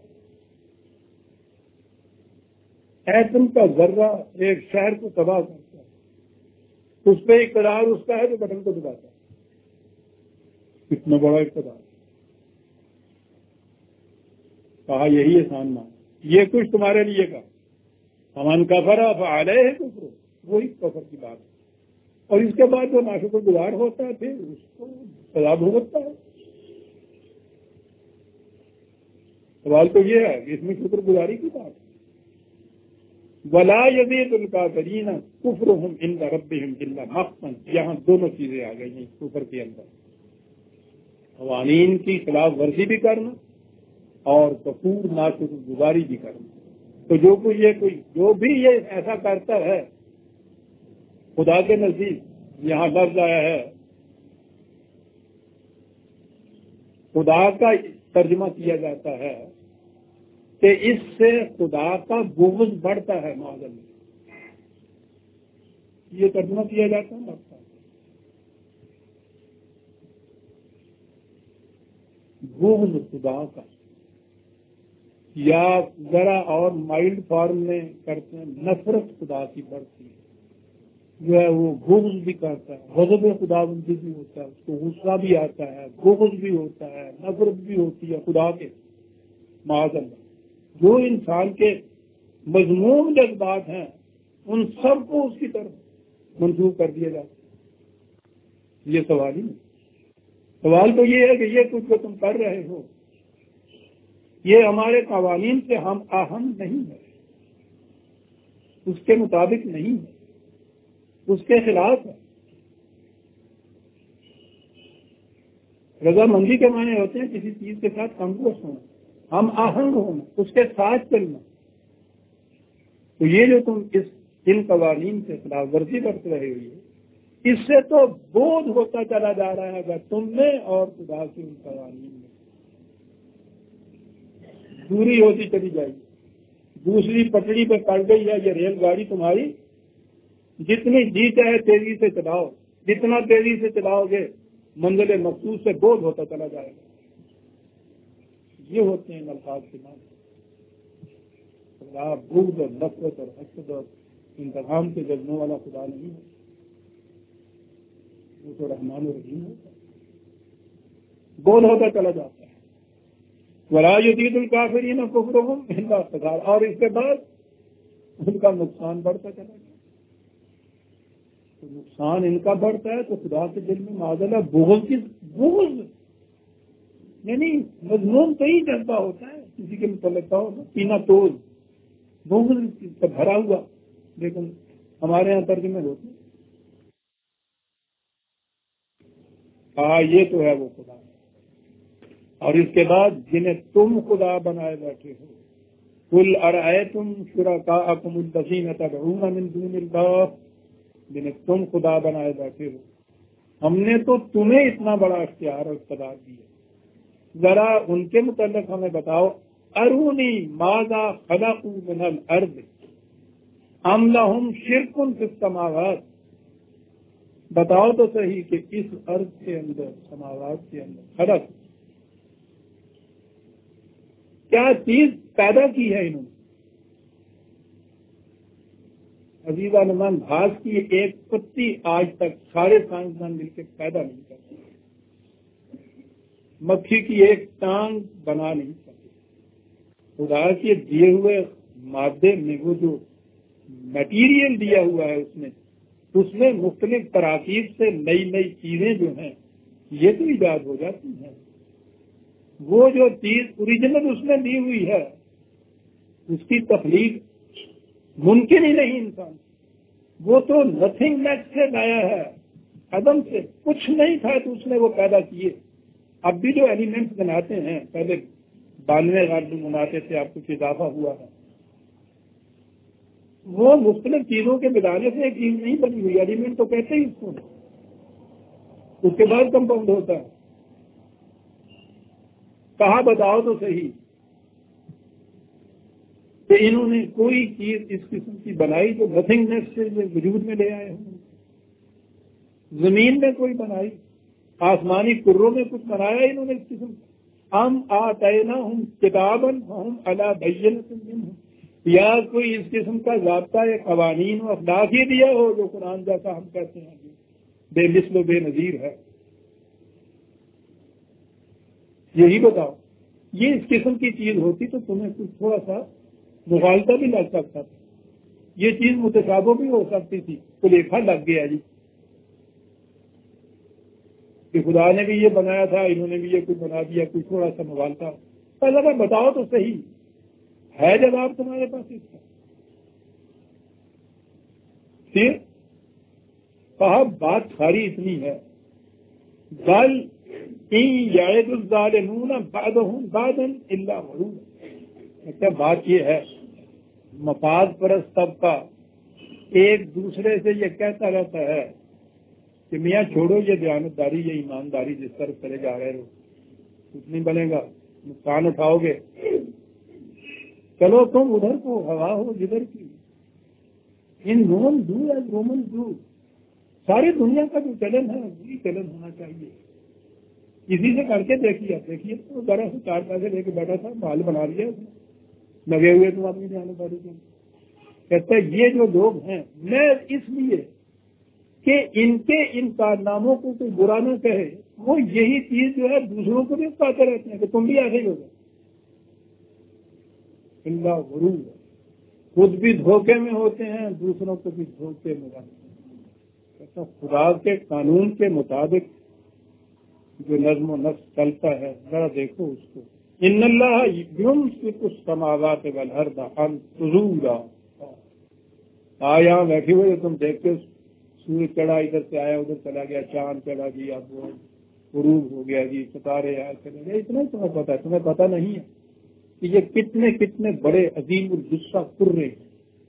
ایٹم کا ذرہ ایک شہر کو تباہ کرتا ہے، اس پہ اقتدار اس کا ہے جو بٹن کو دباتا ہے، کتنا بڑا اقتدار۔ کہا یہی آسان مان، یہ کچھ تمہارے لیے کا امن کفر فعلیہ کفر، وہی کفر کی بات ہے۔ اور اس کے بعد جو ناشکر گزار ہوتا ہے پھر اس کو سزا بھگتتا ہے۔ سوال تو یہ ہے کہ اس میں شکر گزاری کی بات ہے۔ ولا یزید الکافرین کفرہم عند ربہم الا مقتا، یہاں دونوں چیزیں آ گئی ہیں کفر کے اندر، قوانین کی خلاف ورزی بھی کرنا اور کفور ناشکر گزاری بھی کرنا۔ تو جو بھی یہ ایسا کرتا ہے، خدا کے نزدیک یہاں لفظ آیا ہے، خدا کا ترجمہ کیا جاتا ہے کہ اس سے خدا کا بغض بڑھتا ہے، معاذ اللہ، یہ ترجمہ کیا جاتا ہے بڑھتا ہے۔ بغض خدا کا، یا ذرا اور مائلڈ فارم میں کرتے ہیں نفرت خدا کی بڑھتی ہے، جو ہے وہ بغض بھی کرتا ہے، غضب خدا بندی بھی ہوتا ہے، اس کو غصہ بھی آتا ہے، بغض بھی ہوتا ہے، نفرت بھی ہوتی ہے خدا کے، معاذ اللہ۔ جو انسان کے مذموم جذبات ہیں ان سب کو اس کی طرف منسوخ کر دیا جاتا ہے۔ یہ سوال ہی نہیں، سوال تو یہ ہے کہ یہ کچھ جو تم کر رہے ہو یہ ہمارے قوانین سے ہم آہنگ نہیں ہے، اس کے مطابق نہیں ہے، اس کے خلاف ہے۔ رضامندی کے معنی ہوتے ہیں کسی چیز کے ساتھ کمپرومائز ہونا، ہم آہنگ ہونا، اس کے ساتھ چلنا۔ تو یہ جو تم ان قوانین سے خلاف ورزی برت رہے ہو، اس سے تو بودھ ہوتا چلا جا رہا ہے تم میں اور خدا کی ان قوانین میں دوری ہوتی چلی جائے گی۔ دوسری پٹڑی پہ پڑ گئی ہے یہ ریل گاڑی تمہاری، جتنی جی چاہے تیزی سے چلاؤ، جتنا تیزی سے چلاؤ گے منزل مقصود سے بودھ ہوتا چلا جائے گا۔ یہ ہوتے ہیں الفاظ کے معنی۔ خدا بغض اور نفرت اور حسد اور انتقام کے جذبوں والا خدا نہیں ہے، وہ تو رحمان و رحیم ہوتا ہے، بودھ ہوتا چلا جاتا ہے۔ ولا یزید الکافرین کفرہم الا خسارا، اور اس کے بعد ان کا نقصان بڑھتا چلا جاتا ہے۔ تو نقصان ان کا بڑھتا ہے تو خدا کے دل میں معاذ بغض یعنی مضمون کئی جذبہ ہوتا ہے کسی کے متعلق سینہ توز بغض سے بھرا ہوا، لیکن ہمارے یہاں ترجمے ہوتے ہیں۔ یہ تو ہے وہ خدا، اور اس کے بعد جنہیں تم خدا بنائے بیٹھے ہو، قل ارأیتم شرکاءکم الذین تدعون من دون اللہ، جنہیں تم خدا بنائے بیٹھے ہو، ہم نے تو تمہیں اتنا بڑا اختیار اور اقتدار دیا، ذرا ان کے متعلق ہمیں بتاؤ، ارونی ماذا خلقوا من الارض ام لہم شرک فی السماوات، بتاؤ تو صحیح کہ اس ارض کے اندر، سماوات کے اندر خلق کیا چیز پیدا کی ہے انہوں نے۔ عزیز علمان، گھاس کی ایک پتی آج تک سارے سائنسدان مل کے پیدا نہیں کرتے، مکھی کی ایک ٹانگ بنا نہیں سکتے۔ خدا کے دیے ہوئے مادے میں وہ جو میٹیریل دیا ہوا ہے اس میں مختلف تراکیب سے نئی نئی چیزیں جو ہیں یہ تو ایجاد ہو جاتی ہیں۔ وہ جو چیز اوریجنل اس میں دی ہوئی ہے اس کی تخلیق ممکن ہی نہیں انسان. وہ تو نتھنگ نیس سے لایا ہے, عدم سے, کچھ نہیں تھا تو اس نے وہ پیدا کیے. اب بھی جو ایلیمنٹس بناتے ہیں, پہلے بالویں غالب بناتے تھے, اب کچھ اضافہ ہوا ہے, وہ مختلف چیزوں کے ملانے سے ایک چیز نہیں بنی ہوئی. ایلیمنٹ تو کہتے ہی اس کو, اس کے بعد کمپاؤنڈ ہوتا ہے. کہا بتاؤ تو صحیح کہ انہوں نے کوئی چیز اس قسم کی بنائی جو نتھنگنیس سے وجود میں لے آئے ہوں. زمین میں کوئی بنائی, آسمانی کروں میں کچھ بنایا انہوں نے اس قسم کا. ہم آتیناہم کتابا فہم علی بینۃ منہ, یا کوئی اس قسم کا ضابطہ یا قوانین و اخلاق ہی دیا ہو جو قرآن جیسا ہم کہتے ہیں بے مثل و بے نظیر ہے. یہی بتاؤ, یہ اس قسم کی چیز ہوتی تو تمہیں کچھ تھوڑا سا مغالطہ بھی لگ سکتا تھا, یہ چیز متشابہ بھی ہو سکتی تھی. تو لیکھا لگ گیا جی کہ خدا نے بھی یہ بنایا تھا, انہوں نے بھی یہ کچھ بنا دیا, کچھ تھوڑا سا مغالطہ. پہلے اگر بتاؤ تو صحیح ہے جواب تمہارے پاس اس کا. پھر کہا بات ساری اتنی ہے, بل ان یعد الظالمون بعضهم بعضا الا غرورا. اچھا بات یہ ہے, مفاد پرست طبقہ ایک دوسرے سے یہ کہتا رہتا ہے کہ میاں چھوڑو یہ دیانتداری, یہ ایمانداری جس طرف چلے جا رہے ہو, کچھ نہیں بنے گا, نقصان اٹھاؤ گے. چلو تم ادھر کو ہوا ہو جدھر کی. In Roman do as Roman do, ساری دنیا کا جو چلن ہے وہی چلن ہونا چاہیے. کسی سے کر کے دیکھیے تو ذرا سے 4 پیسے لے کے بیٹھا تھا, مال بنا لیا لگے ہوئے تم اپنی دیانتداری کے. کہتے ہیں یہ جو لوگ ہیں, میں اس لیے کہ ان کے ان کارناموں کو کوئی برا نہ کہے, وہ یہی چیز جو ہے دوسروں کو بھی کہتے رہتے ہیں کہ تم بھی ایسے ہی ہو جاؤ. اللہ غرور, خود بھی دھوکے میں ہوتے ہیں, دوسروں کو بھی دھوکے میں رکھتے ہیں. کہتا خدا کے قانون کے مطابق جو نظم و نسق چلتا ہے ذرا دیکھو اس کو. ان اللہ یمسک السماوات والارض ان تزولا. یہاں بیٹھے ہوئے تم دیکھتے سورج چڑھا ادھر سے آیا ادھر چلا گیا, چاند چڑھا جی, اب غروب ہو گیا جی, ستارے آئے چلے گئے, اتنا تمہیں پتا ہے. تمہیں پتا نہیں ہے کہ یہ کتنے کتنے بڑے عظیم الجثہ کرے ہیں.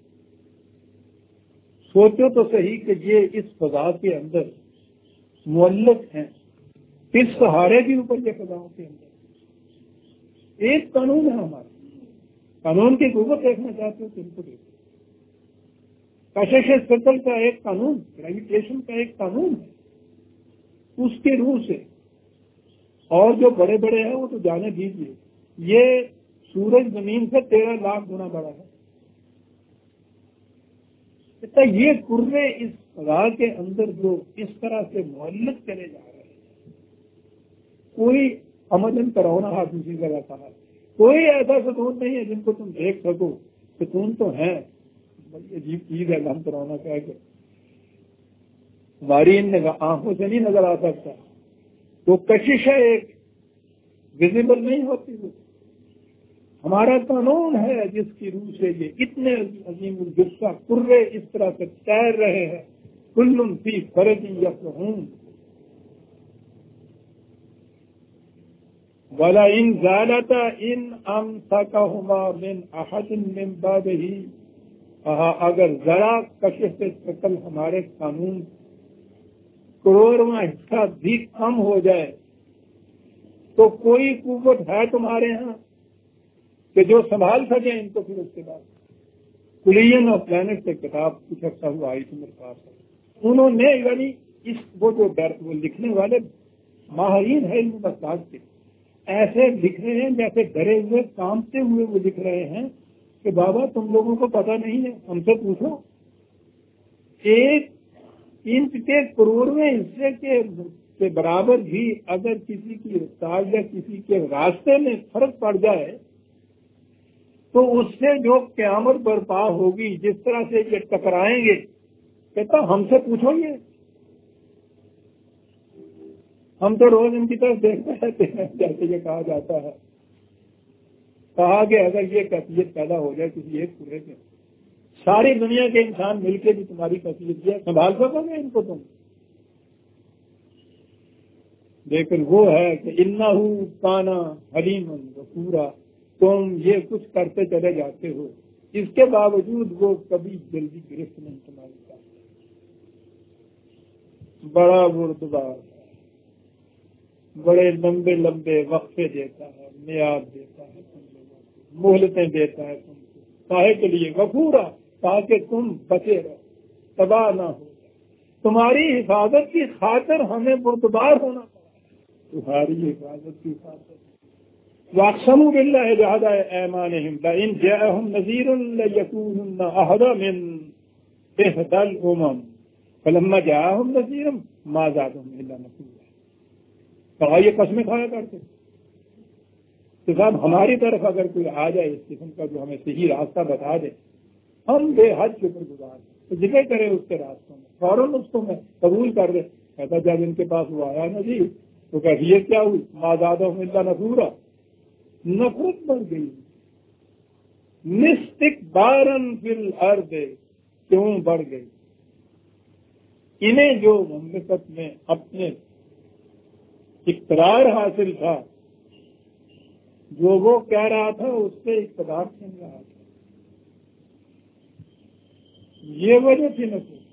سوچو تو صحیح کہ یہ اس فضا کے اندر معلق ہیں, کس سہارے کے اوپر یہ فضاؤں کے اندر. ایک قانون ہے ہمارا, قانون کی قوت دیکھنا چاہتے ہو تو ان کو دیکھو. کشش سطل کا ایک قانون, گریویٹیشن کا ایک قانون ہے, اس کی روح سے. اور جو بڑے بڑے ہیں وہ تو جانے دیجیے, یہ سورج زمین سے 13 لاکھ گنا بڑا ہے. یہ کرے اس فضا کے اندر جو اس طرح سے معلق چلے جا رہے ہیں, کوئی عملاً کرونا ہاتھ اسی جگہ کا ہے. کوئی ایسا ستون نہیں ہے جن کو تم دیکھ سکو. ستون تو ہیں, بڑی عجیب چیز ہے ہم کرونا کہہ کے, ہماری ان آنکھوں سے نہیں نظر آ سکتا. وہ کشش ہے ایک, ویزیبل نہیں ہوتی. وہ ہمارا قانون ہے جس کی روح سے یہ اتنے عظیم الجثہ کرے اس طرح سے تیر رہے ہیں. کل فی فرج یسبحون. ولا ان زالتا ان امسکہما من احد من بعدہ. اگر ذرا کشش شکل ہمارے قانون کروڑواں حصہ بھی کم ہو جائے تو کوئی قوت ہے تمہارے ہاں کہ جو سنبھال سکے ان کو. پھر اس کے بعد کلین آف پلانٹ سے کتاب کچھ عرصہ ہوا آئی تھی میرے پاس. انہوں نے یعنی اس وہ لکھنے والے ماہرین ہیں علم مسائل کے, ایسے لکھ رہے ہیں جیسے ڈرے ہوئے کامتے ہوئے وہ لکھ رہے ہیں کہ بابا تم لوگوں کو پتا نہیں ہے, ہم سے پوچھو. 1 انچ کے کروڑویں حصے کے برابر بھی اگر کسی کی رفتار یا کسی کے راستے میں فرق پڑ جائے تو اس سے جو قیامت برپا ہوگی, جس طرح سے یہ ٹکرائیں گے, کہتا ہم سے پوچھو. یہ ہم تو روز ان کی طرف دیکھتے رہتے ہیں، جیسے یہ کہا جاتا ہے، کہا کہ اگر یہ کیفیت پیدا ہو جائے کسی ایک پورے کے، ساری دنیا کے انسان مل کے بھی تمہاری کیفیت یہ سنبھال سکو گے ان کو تم؟ لیکن وہ ہے کہ انہو کانا حلیم غفورا، تم یہ کچھ کرتے چلے جاتے ہو، اس کے باوجود وہ کبھی جلدی گرفت نہیں تمہاری کرتا، بڑا بردبار ہے، بڑے لمبے لمبے وقفے دیتا ہے، میعاد دیتا ہے تم لوگوں کو، مہلتیں دیتا ہے تم کو، کاہے کے لیے؟ غفورا، تاکہ تم بچے رہو، تباہ نہ ہو جائے، تمہاری حفاظت کی خاطر ہمیں بردبار ہونا پڑا، تمہاری حفاظت کی خاطر۔ وَأَقْسَمُوا بِاللَّهِ جَهْدَ أَيْمَانِهِمْ لَئِنْ جَاءَهُمْ نَذِيرٌ لَيَكُونُنَّ أَهْدَىٰ مِنْ إِحْدَى الْأُمَمِ فَلَمَّا جَاءَهُمْ نَذِيرٌ مَا زَادَهُمْ إِلَّا نُفُورًا۔ کہا یہ قسمیں کھایا کرتے کہ صاحب ہماری طرف اگر کوئی آ جائے اس قسم کا جو ہمیں صحیح راستہ بتا دے، ہم بے حد شکر گزار ہیں، تو ذکر کریں اس کے راستوں میں، فوراً اس کو میں قبول کر دے۔ کہتا جب ان کے پاس وہ آیا نا جی تو کیفیت کیا ہوئی؟ ما زادہم الا نفورا، نفرت بڑھ گئی، مستکبارن فی الارض، کیوں بڑھ گئی؟ انہیں جو مملکت میں اپنے اقتدار حاصل تھا، جو وہ کہہ رہا تھا اس سے اقتدار چھین رہا تھا، یہ وجہ تھی نفرت،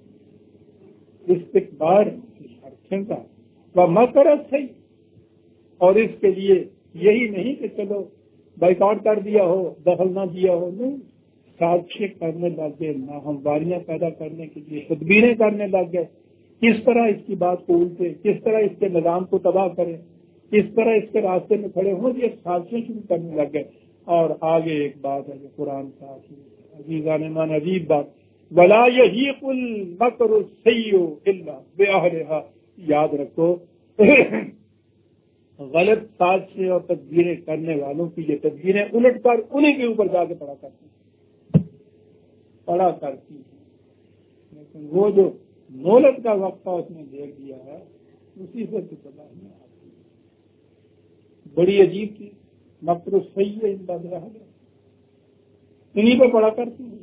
استکبار چھنتا وہ مکرت صحیح، اور اس کے لیے یہی نہیں کہ چلو بائیکاٹ کر دیا ہو، دخل نہ دیا ہو، نہیں، سازشیں کرنے لگ گئے، ناہمواریاں پیدا کرنے کے لیے تدبیریں کرنے لگ گئے، کس طرح اس کی بات کو الٹے، کس طرح اس کے نظام کو تباہ کریں، کس طرح اس کے راستے میں کھڑے ہوں، یہ سازشیں شروع کرنے لگ گئے۔ اور آگے ایک بات ہے جو قرآن کا عزیزان من عجیب بات، وَلَا يَحِيقُ الْمَكْرُ السَّيِّئُ إِلَّا بِأَهْلِهَا، یاد رکھو غلط سازشیں اور تدبیریں کرنے والوں کی یہ تدبیریں الٹ کر انہیں کے اوپر جا کے پڑا کرتی ہیں، لیکن وہ جو مہلت کا وقفہ اس نے دیکھ دیا ہے اسی سے تو تباہی آتی ہے۔ بڑی عجیب چیز، مکر السیئ الا بأہلہا، انہیں پہ پڑا کرتی ہے۔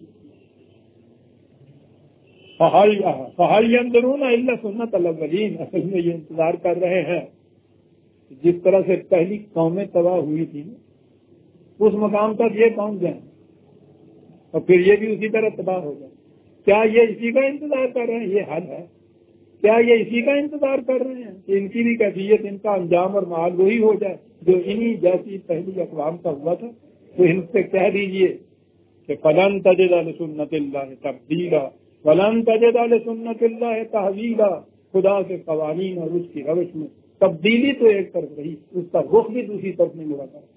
فَهَلْ يَنظُرُونَ إِلَّا سُنَّتَ الْأَوَّلِينَ، اصل میں یہ انتظار کر رہے ہیں جس طرح سے پہلی قومیں تباہ ہوئی تھی اس مقام تک یہ پہنچ جائیں اور پھر یہ بھی اسی طرح تباہ ہو جائے۔ کیا یہ اسی کا انتظار کر رہے ہیں؟ یہ حل ہے؟ کیا یہ اسی کا انتظار کر رہے ہیں کہ ان کی بھی کیفیت، ان کا انجام اور مآل وہی ہو جائے جو انہی جیسی پہلی اقوام کا ہوا تھا؟ تو ان سے کہہ دیجئے کہ فَلَن تَجِدَ لِسُنَّتِ اللَّهِ تَبْدِيلًا وَلَن تَجِدَ لِسُنَّتِ اللَّهِ تَحْوِيلًا، خدا کے قوانین اور اس کی روش میں تبدیلی تو ایک طرف رہی، اس کا رخ بھی دوسری طرف نہیں ہوا تھا۔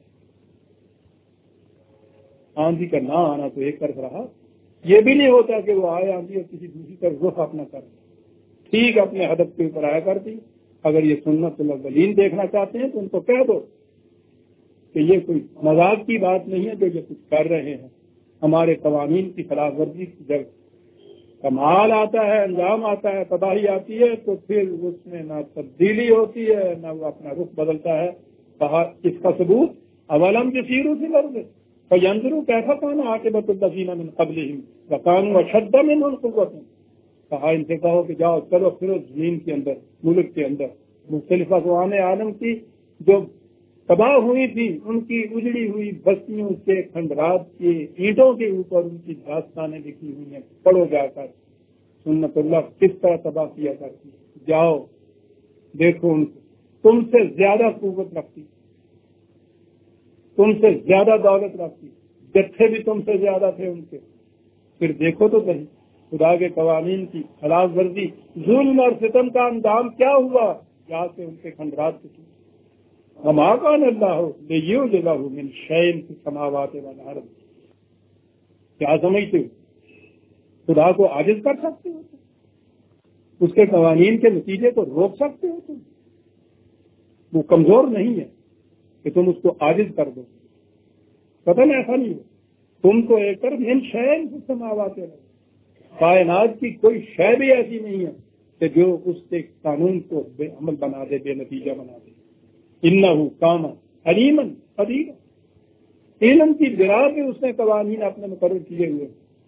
آندھی کا نہ آنا تو ایک طرف رہا، یہ بھی نہیں ہوتا کہ وہ آئے آندھی اور کسی دوسری طرف رخ اپنا کر ٹھیک اپنے ہدف کے اوپر آیا کرتی۔ اگر یہ سنت الاولین دیکھنا چاہتے ہیں تو ان کو کہہ دو کہ یہ کوئی مذاق کی بات نہیں ہے جو یہ کچھ کر رہے ہیں، ہمارے قوانین کی خلاف ورزی کی جب کمال آتا ہے، انجام آتا ہے، تباہی آتی ہے تو پھر اس میں نہ تبدیلی ہوتی ہے نہ وہ اپنا رخ بدلتا ہے۔ کہا اس کا ثبوت اولم یسیروا فی الارض فینظروا کیف کان عاقبۃ الذین من قبلہم وکانوا اشد منہم قوۃ، کہا ان سے کہو کہ جاؤ چلو پھرو زمین کے اندر، ملک کے اندر، مختلف اقوام عالم کی جو تباہ ہوئی تھی ان کی اجڑی ہوئی بستیوں کے کھنڈرات کے اینٹوں کے اوپر ان کی داستانیں لکھی ہوئی ہیں، پڑھو جا کر سنت اللہ کس طرح تباہ کیا کرتی ہے، جاؤ دیکھو ان کو، تم سے زیادہ قوت رکھتی، تم سے زیادہ دولت رکھتی، جتھے بھی تم سے زیادہ تھے ان کے، پھر دیکھو تو صحیح خدا کے قوانین کی خلاف ورزی، ظلم اور ستم کا انجام کیا ہوا، جا کے ان کے کھنڈرات کی۔ وما كان الله ليعجزه من شيء في السماوات والارض، کیا سمجھتے ہو خدا کو عاجز کر سکتے ہو؟ اس کے قوانین کے نتیجے کو روک سکتے ہو تم؟ وہ کمزور نہیں ہے کہ تم اس کو عاجز کر دو، قطعاً ایسا نہیں ہو۔ تم کو ایک طرف من شيء في السماوات والارض، کائنات کی کوئی شے بھی ایسی نہیں ہے کہ جو اس کے قانون کو بے عمل بنا دے، بے نتیجہ بنا دے. انہ کان حلیما قدیرا، علم کی بنا پہ اس نے قوانین اپنے مقرر کیے ہوئے،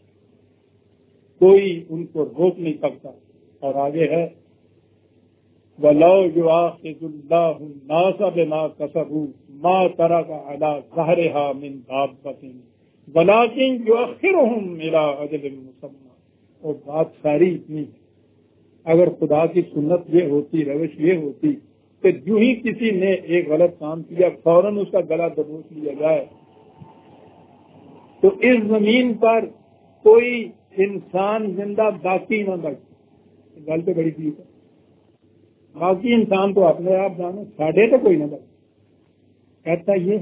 کوئی ان کو روک نہیں سکتا. اور آگے ہے وَلَوْ يُؤَاخِذُ اللَّهُ النَّاسَ بِمَا كَسَبُوا مَا تَرَكَ عَلَى ظَهْرِهَا مِن دَابَّةٍ وَلَكِنْ يُؤَخِّرُهُمْ إِلَى أَجَلٍ مُّسَمًّى. اور بات ساری اتنی، اگر خدا کی سنت یہ ہوتی، روش یہ ہوتی کہ جو ہی کسی نے ایک غلط کام کیا فوراً اس کا گلا دبوچ لیا جائے، تو اس زمین پر کوئی انسان زندہ باقی نہ بچ. گل تو بڑی چیز ہے، باقی انسان تو اپنے آپ جانے، ساڑھے تو کوئی نہ بچ. کہتا یہ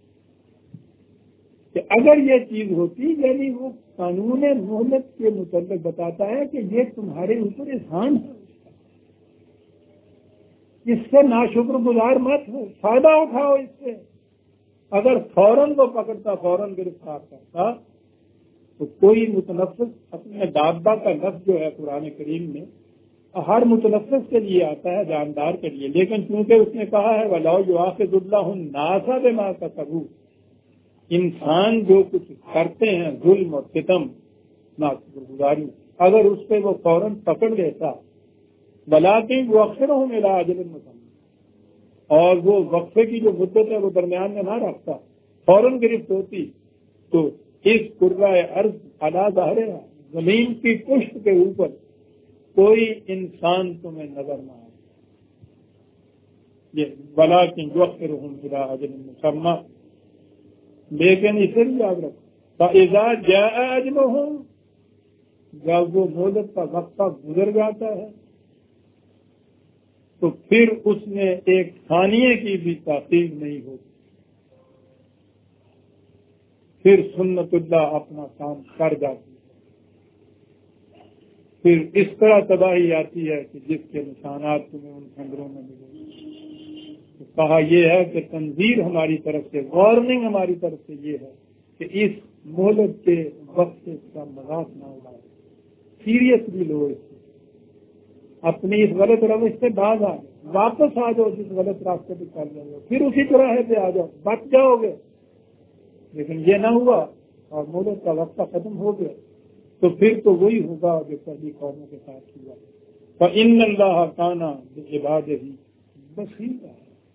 کہ اگر یہ چیز ہوتی، یعنی وہ قانون مہلت کے متعلق بتاتا ہے کہ یہ تمہارے اوپر احسان ہے، اس سے ناشکر گزار مت ہو، فائدہ اٹھاؤ اس سے. اگر فوراً وہ پکڑتا، فوراً گرفتار کرتا، تو کوئی متنفس اپنے دابہ کا لفظ جو ہے قرآن کریم میں ہر متنفس کے لیے آتا ہے، جاندار کے لیے، لیکن چونکہ اس نے کہا ہے وَلَوْ يُؤَاخِذُ اللَّهُ النَّاسَ بِمَا كَسَبُوا، انسان جو کچھ کرتے ہیں ظلم اور ستم، ناشکر گزاری، اگر اس پہ وہ فوراً پکڑ لیتا وَلَٰكِنْ يُؤَخِّرُهُمْ إِلَىٰ أَجَلٍ مُّسَمًّى، اور وہ وقفے کی جو مدت ہے وہ درمیان میں نہ رکھتا، فوراً گرفت ہوتی، تو اس قرۂ ارض علی ظہرہا، زمین کی پشت کے اوپر کوئی انسان تمہیں نظر نہ آئے. یہ وَلَٰكِنْ يُؤَخِّرُهُمْ إِلَىٰ أَجَلٍ مُّسَمًّى، لیکن اسے بھی یاد رکھو فَإِذَا جَاءَ أَجْلُهُمْ، جب وہ مہلت کا وقفہ گزر جاتا ہے تو پھر اس میں ایک ثانیے کی بھی تاخیر نہیں ہوتی، پھر سنت اللہ اپنا کام کر جاتی ہے. پھر اس طرح تباہی آتی ہے کہ جس کے نشانات تمہیں ان خنجروں میں ملے. تو کہا یہ ہے کہ تنذیر ہماری طرف سے، وارننگ ہماری طرف سے یہ ہے کہ اس مہلت کے وقت سے اس کا مذاق نہ اڑاؤ، سیریسلی لو اس سے، اپنی اس غلط روش سے باز آ جاؤ، واپس آ جاؤ جس غلط راستے پہ چل رہے ہو، پھر اسی طرح پہ آ جاؤ، بچ جاؤ گے. لیکن یہ نہ ہوا اور مہلت کا وقت ختم ہو گیا تو پھر تو وہی ہوگا جو پہلی قوموں کے ساتھ ہوا. فَإِنَّ اللَّهَ كَانَ بِعِبَادِهِ بَصِيرًا،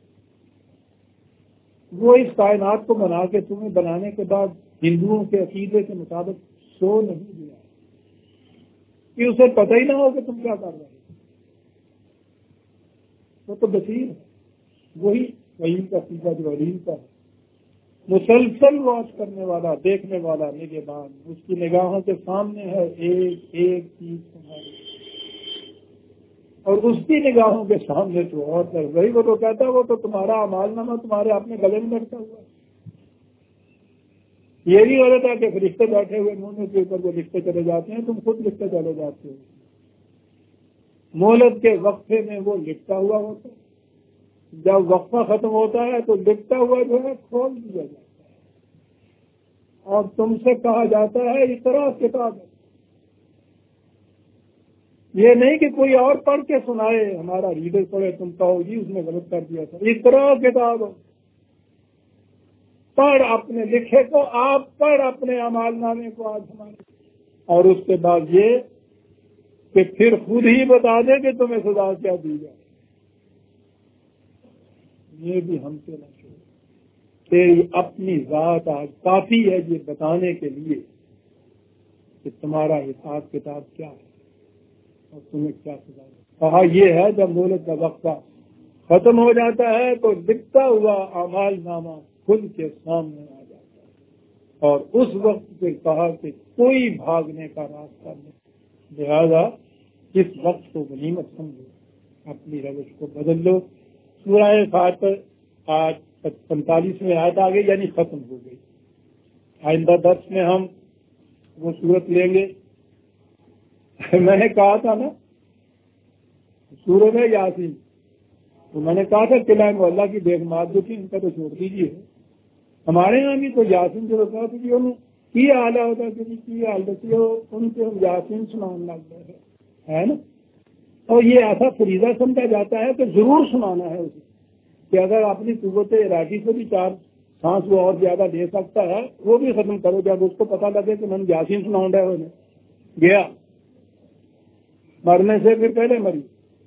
وہ اس کائنات کو بنا کے تمہیں بنانے کے بعد ہندوؤں کے عقیدے کے مطابق سو نہیں دیا کہ اسے پتہ ہی نہ ہو کہ تم کیا کر رہے ہو. وہ تو بصیر ہے، وہی وہی کا سیدھا جو علیم کا ہے، مسلسل واچ کرنے والا، دیکھنے والا، نگہبان، اس کی نگاہوں کے سامنے ہے ایک ایک چیز تمہاری، اور اس کی نگاہوں کے سامنے تو اور ہے. وہی وہ تو کہتا ہے وہ تو تمہارا اعمال نامہ تمہارے اپنے گلے میں لٹکا ہوا ہے. یہ بھی غلط ہے کہ فرشتے بیٹھے ہوئے منہ کے اوپر وہ لکھتے چلے جاتے ہیں، تم خود لکھتے چلے جاتے ہو. مہلت کے وقفے میں وہ لکھتا ہوا ہوتا ہے، جب وقفہ ختم ہوتا ہے تو لکھتا ہوا جو ہے کھول دیا جاتا ہے اور تم سے کہا جاتا ہے اقرا کتاب. یہ نہیں کہ کوئی اور پڑھ کے سنائے، ہمارا ریڈر پڑھے تم کہو جی اس نے غلط کر دیا تھا. اقرا کتاب، پڑھ اپنے لکھے کو، آپ پڑھ اپنے اعمال نامے کو آج ہمارے. اور اس کے بعد یہ کہ پھر خود ہی بتا دے کہ تمہیں سزا کیا دی جائے. یہ بھی ہم سے نہ چھوڑ، تیری اپنی ذات آج کافی ہے یہ بتانے کے لیے کہ تمہارا حساب کتاب کیا ہے اور تمہیں کیا سزا ہے. کہا یہ ہے جب مہلت کا وقفہ ختم ہو جاتا ہے تو لکھتا ہوا اعمال نامہ کھل کے سامنے آ جاتا ہے، اور اس وقت پھر کہا کہ کوئی بھاگنے کا راستہ نہیں. لہذا اس وقت کو غنیمت سمجھو، اپنی روش کو بدل لو. سورہ فاتر آج 45ویں آیت آ گئی، یعنی ختم ہو گئی. آئندہ درس میں ہم وہ سورت لیں گے. میں نے کہا تھا نا سورت ہے یاسین، تو میں نے کہا تھا قلعہ محلہ کی بیگ مات جو تھی ان کا تو چھوڑ دیجیے. ہمارے یہاں بھی تو یاسین جو ہوتا ہے کہ انہوں کی حال ہوتا ہے کہ کی حال ہوتی ہے ان سے ہم یاسین سنانے لگ گئے ہے نا. اور یہ ایسا فریضہ سمجھا جاتا ہے کہ ضرور سنانا ہے اسے، کہ اگر اپنی قوت ارادی سے بھی 4 سانس وہ اور زیادہ دے سکتا ہے وہ بھی ختم کرو، جب اس کو پتا لگے کہ میں نے یاسین سناؤں ہے انہیں گیا مرنے سے پھر پہلے مری،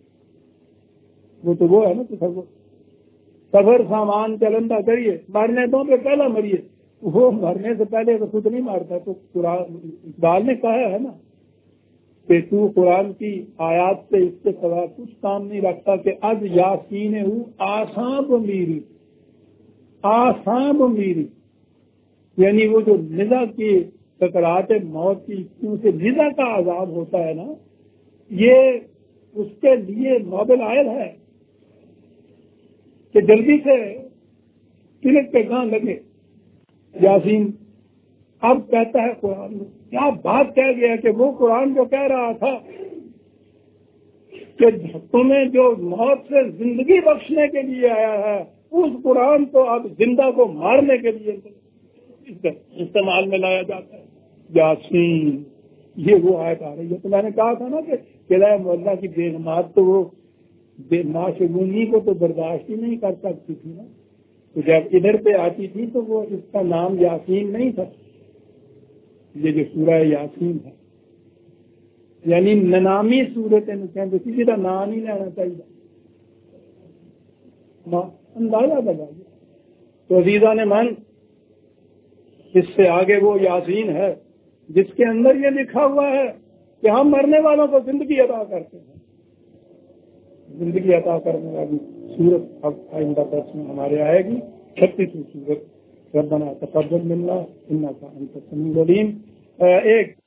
وہ تو وہ ہے نا تصور، سفر سامان چلندہ کریے مرنے دو پہ پہلا مریے، وہ مرنے سے پہلے تو خود نہیں مارتا۔ تو قرآن اقبال نے کہا ہے نا کہ تو قرآن کی آیات سے اس کے سوا کچھ کام نہیں رکھتا کہ از یاسین ہوں آسان میری، آسان میری، یعنی وہ جو نزا کی سکرات موت کی کیوں سے نزا کا عذاب ہوتا ہے نا، یہ اس کے لیے نوبل آئل ہے کہ جلدی سے تلک پہ گاں لگے یاسین۔ اب کہتا ہے قرآن میں کیا بات کہہ گیا کہ وہ قرآن جو کہہ رہا تھا کہ تمہیں جو موت سے زندگی بخشنے کے لیے آیا ہے، اس قرآن کو اب زندہ کو مارنے کے لیے استعمال میں لایا جاتا ہے۔ یاسین یہ وہ آیت آ رہی ہے۔ تو میں نے کہا تھا نا کہ قلعہ مولا کی بے نماز تو وہ بے معشگونی کو تو برداشت ہی نہیں کر سکتی تھی نا، تو جب ادھر پہ آتی تھی تو وہ اس کا نام یاسین نہیں تھا، یہ جو سورہ یاسین ہے یعنی 99 صورتیں کسی کا نام نہیں لینا چاہیے، اندازہ لگائیے۔ تو عزیزان من، اس سے آگے وہ یاسین ہے جس کے اندر یہ لکھا ہوا ہے کہ ہم مرنے والوں کو زندگی عطا کرتے ہیں، زندگی عطا کرنے والی سورت اب آئندہ درس میں ہمارے آئے گی، 36ویں سورت ربنا تقبل منا انک انت السمیع العلیم۔ ایک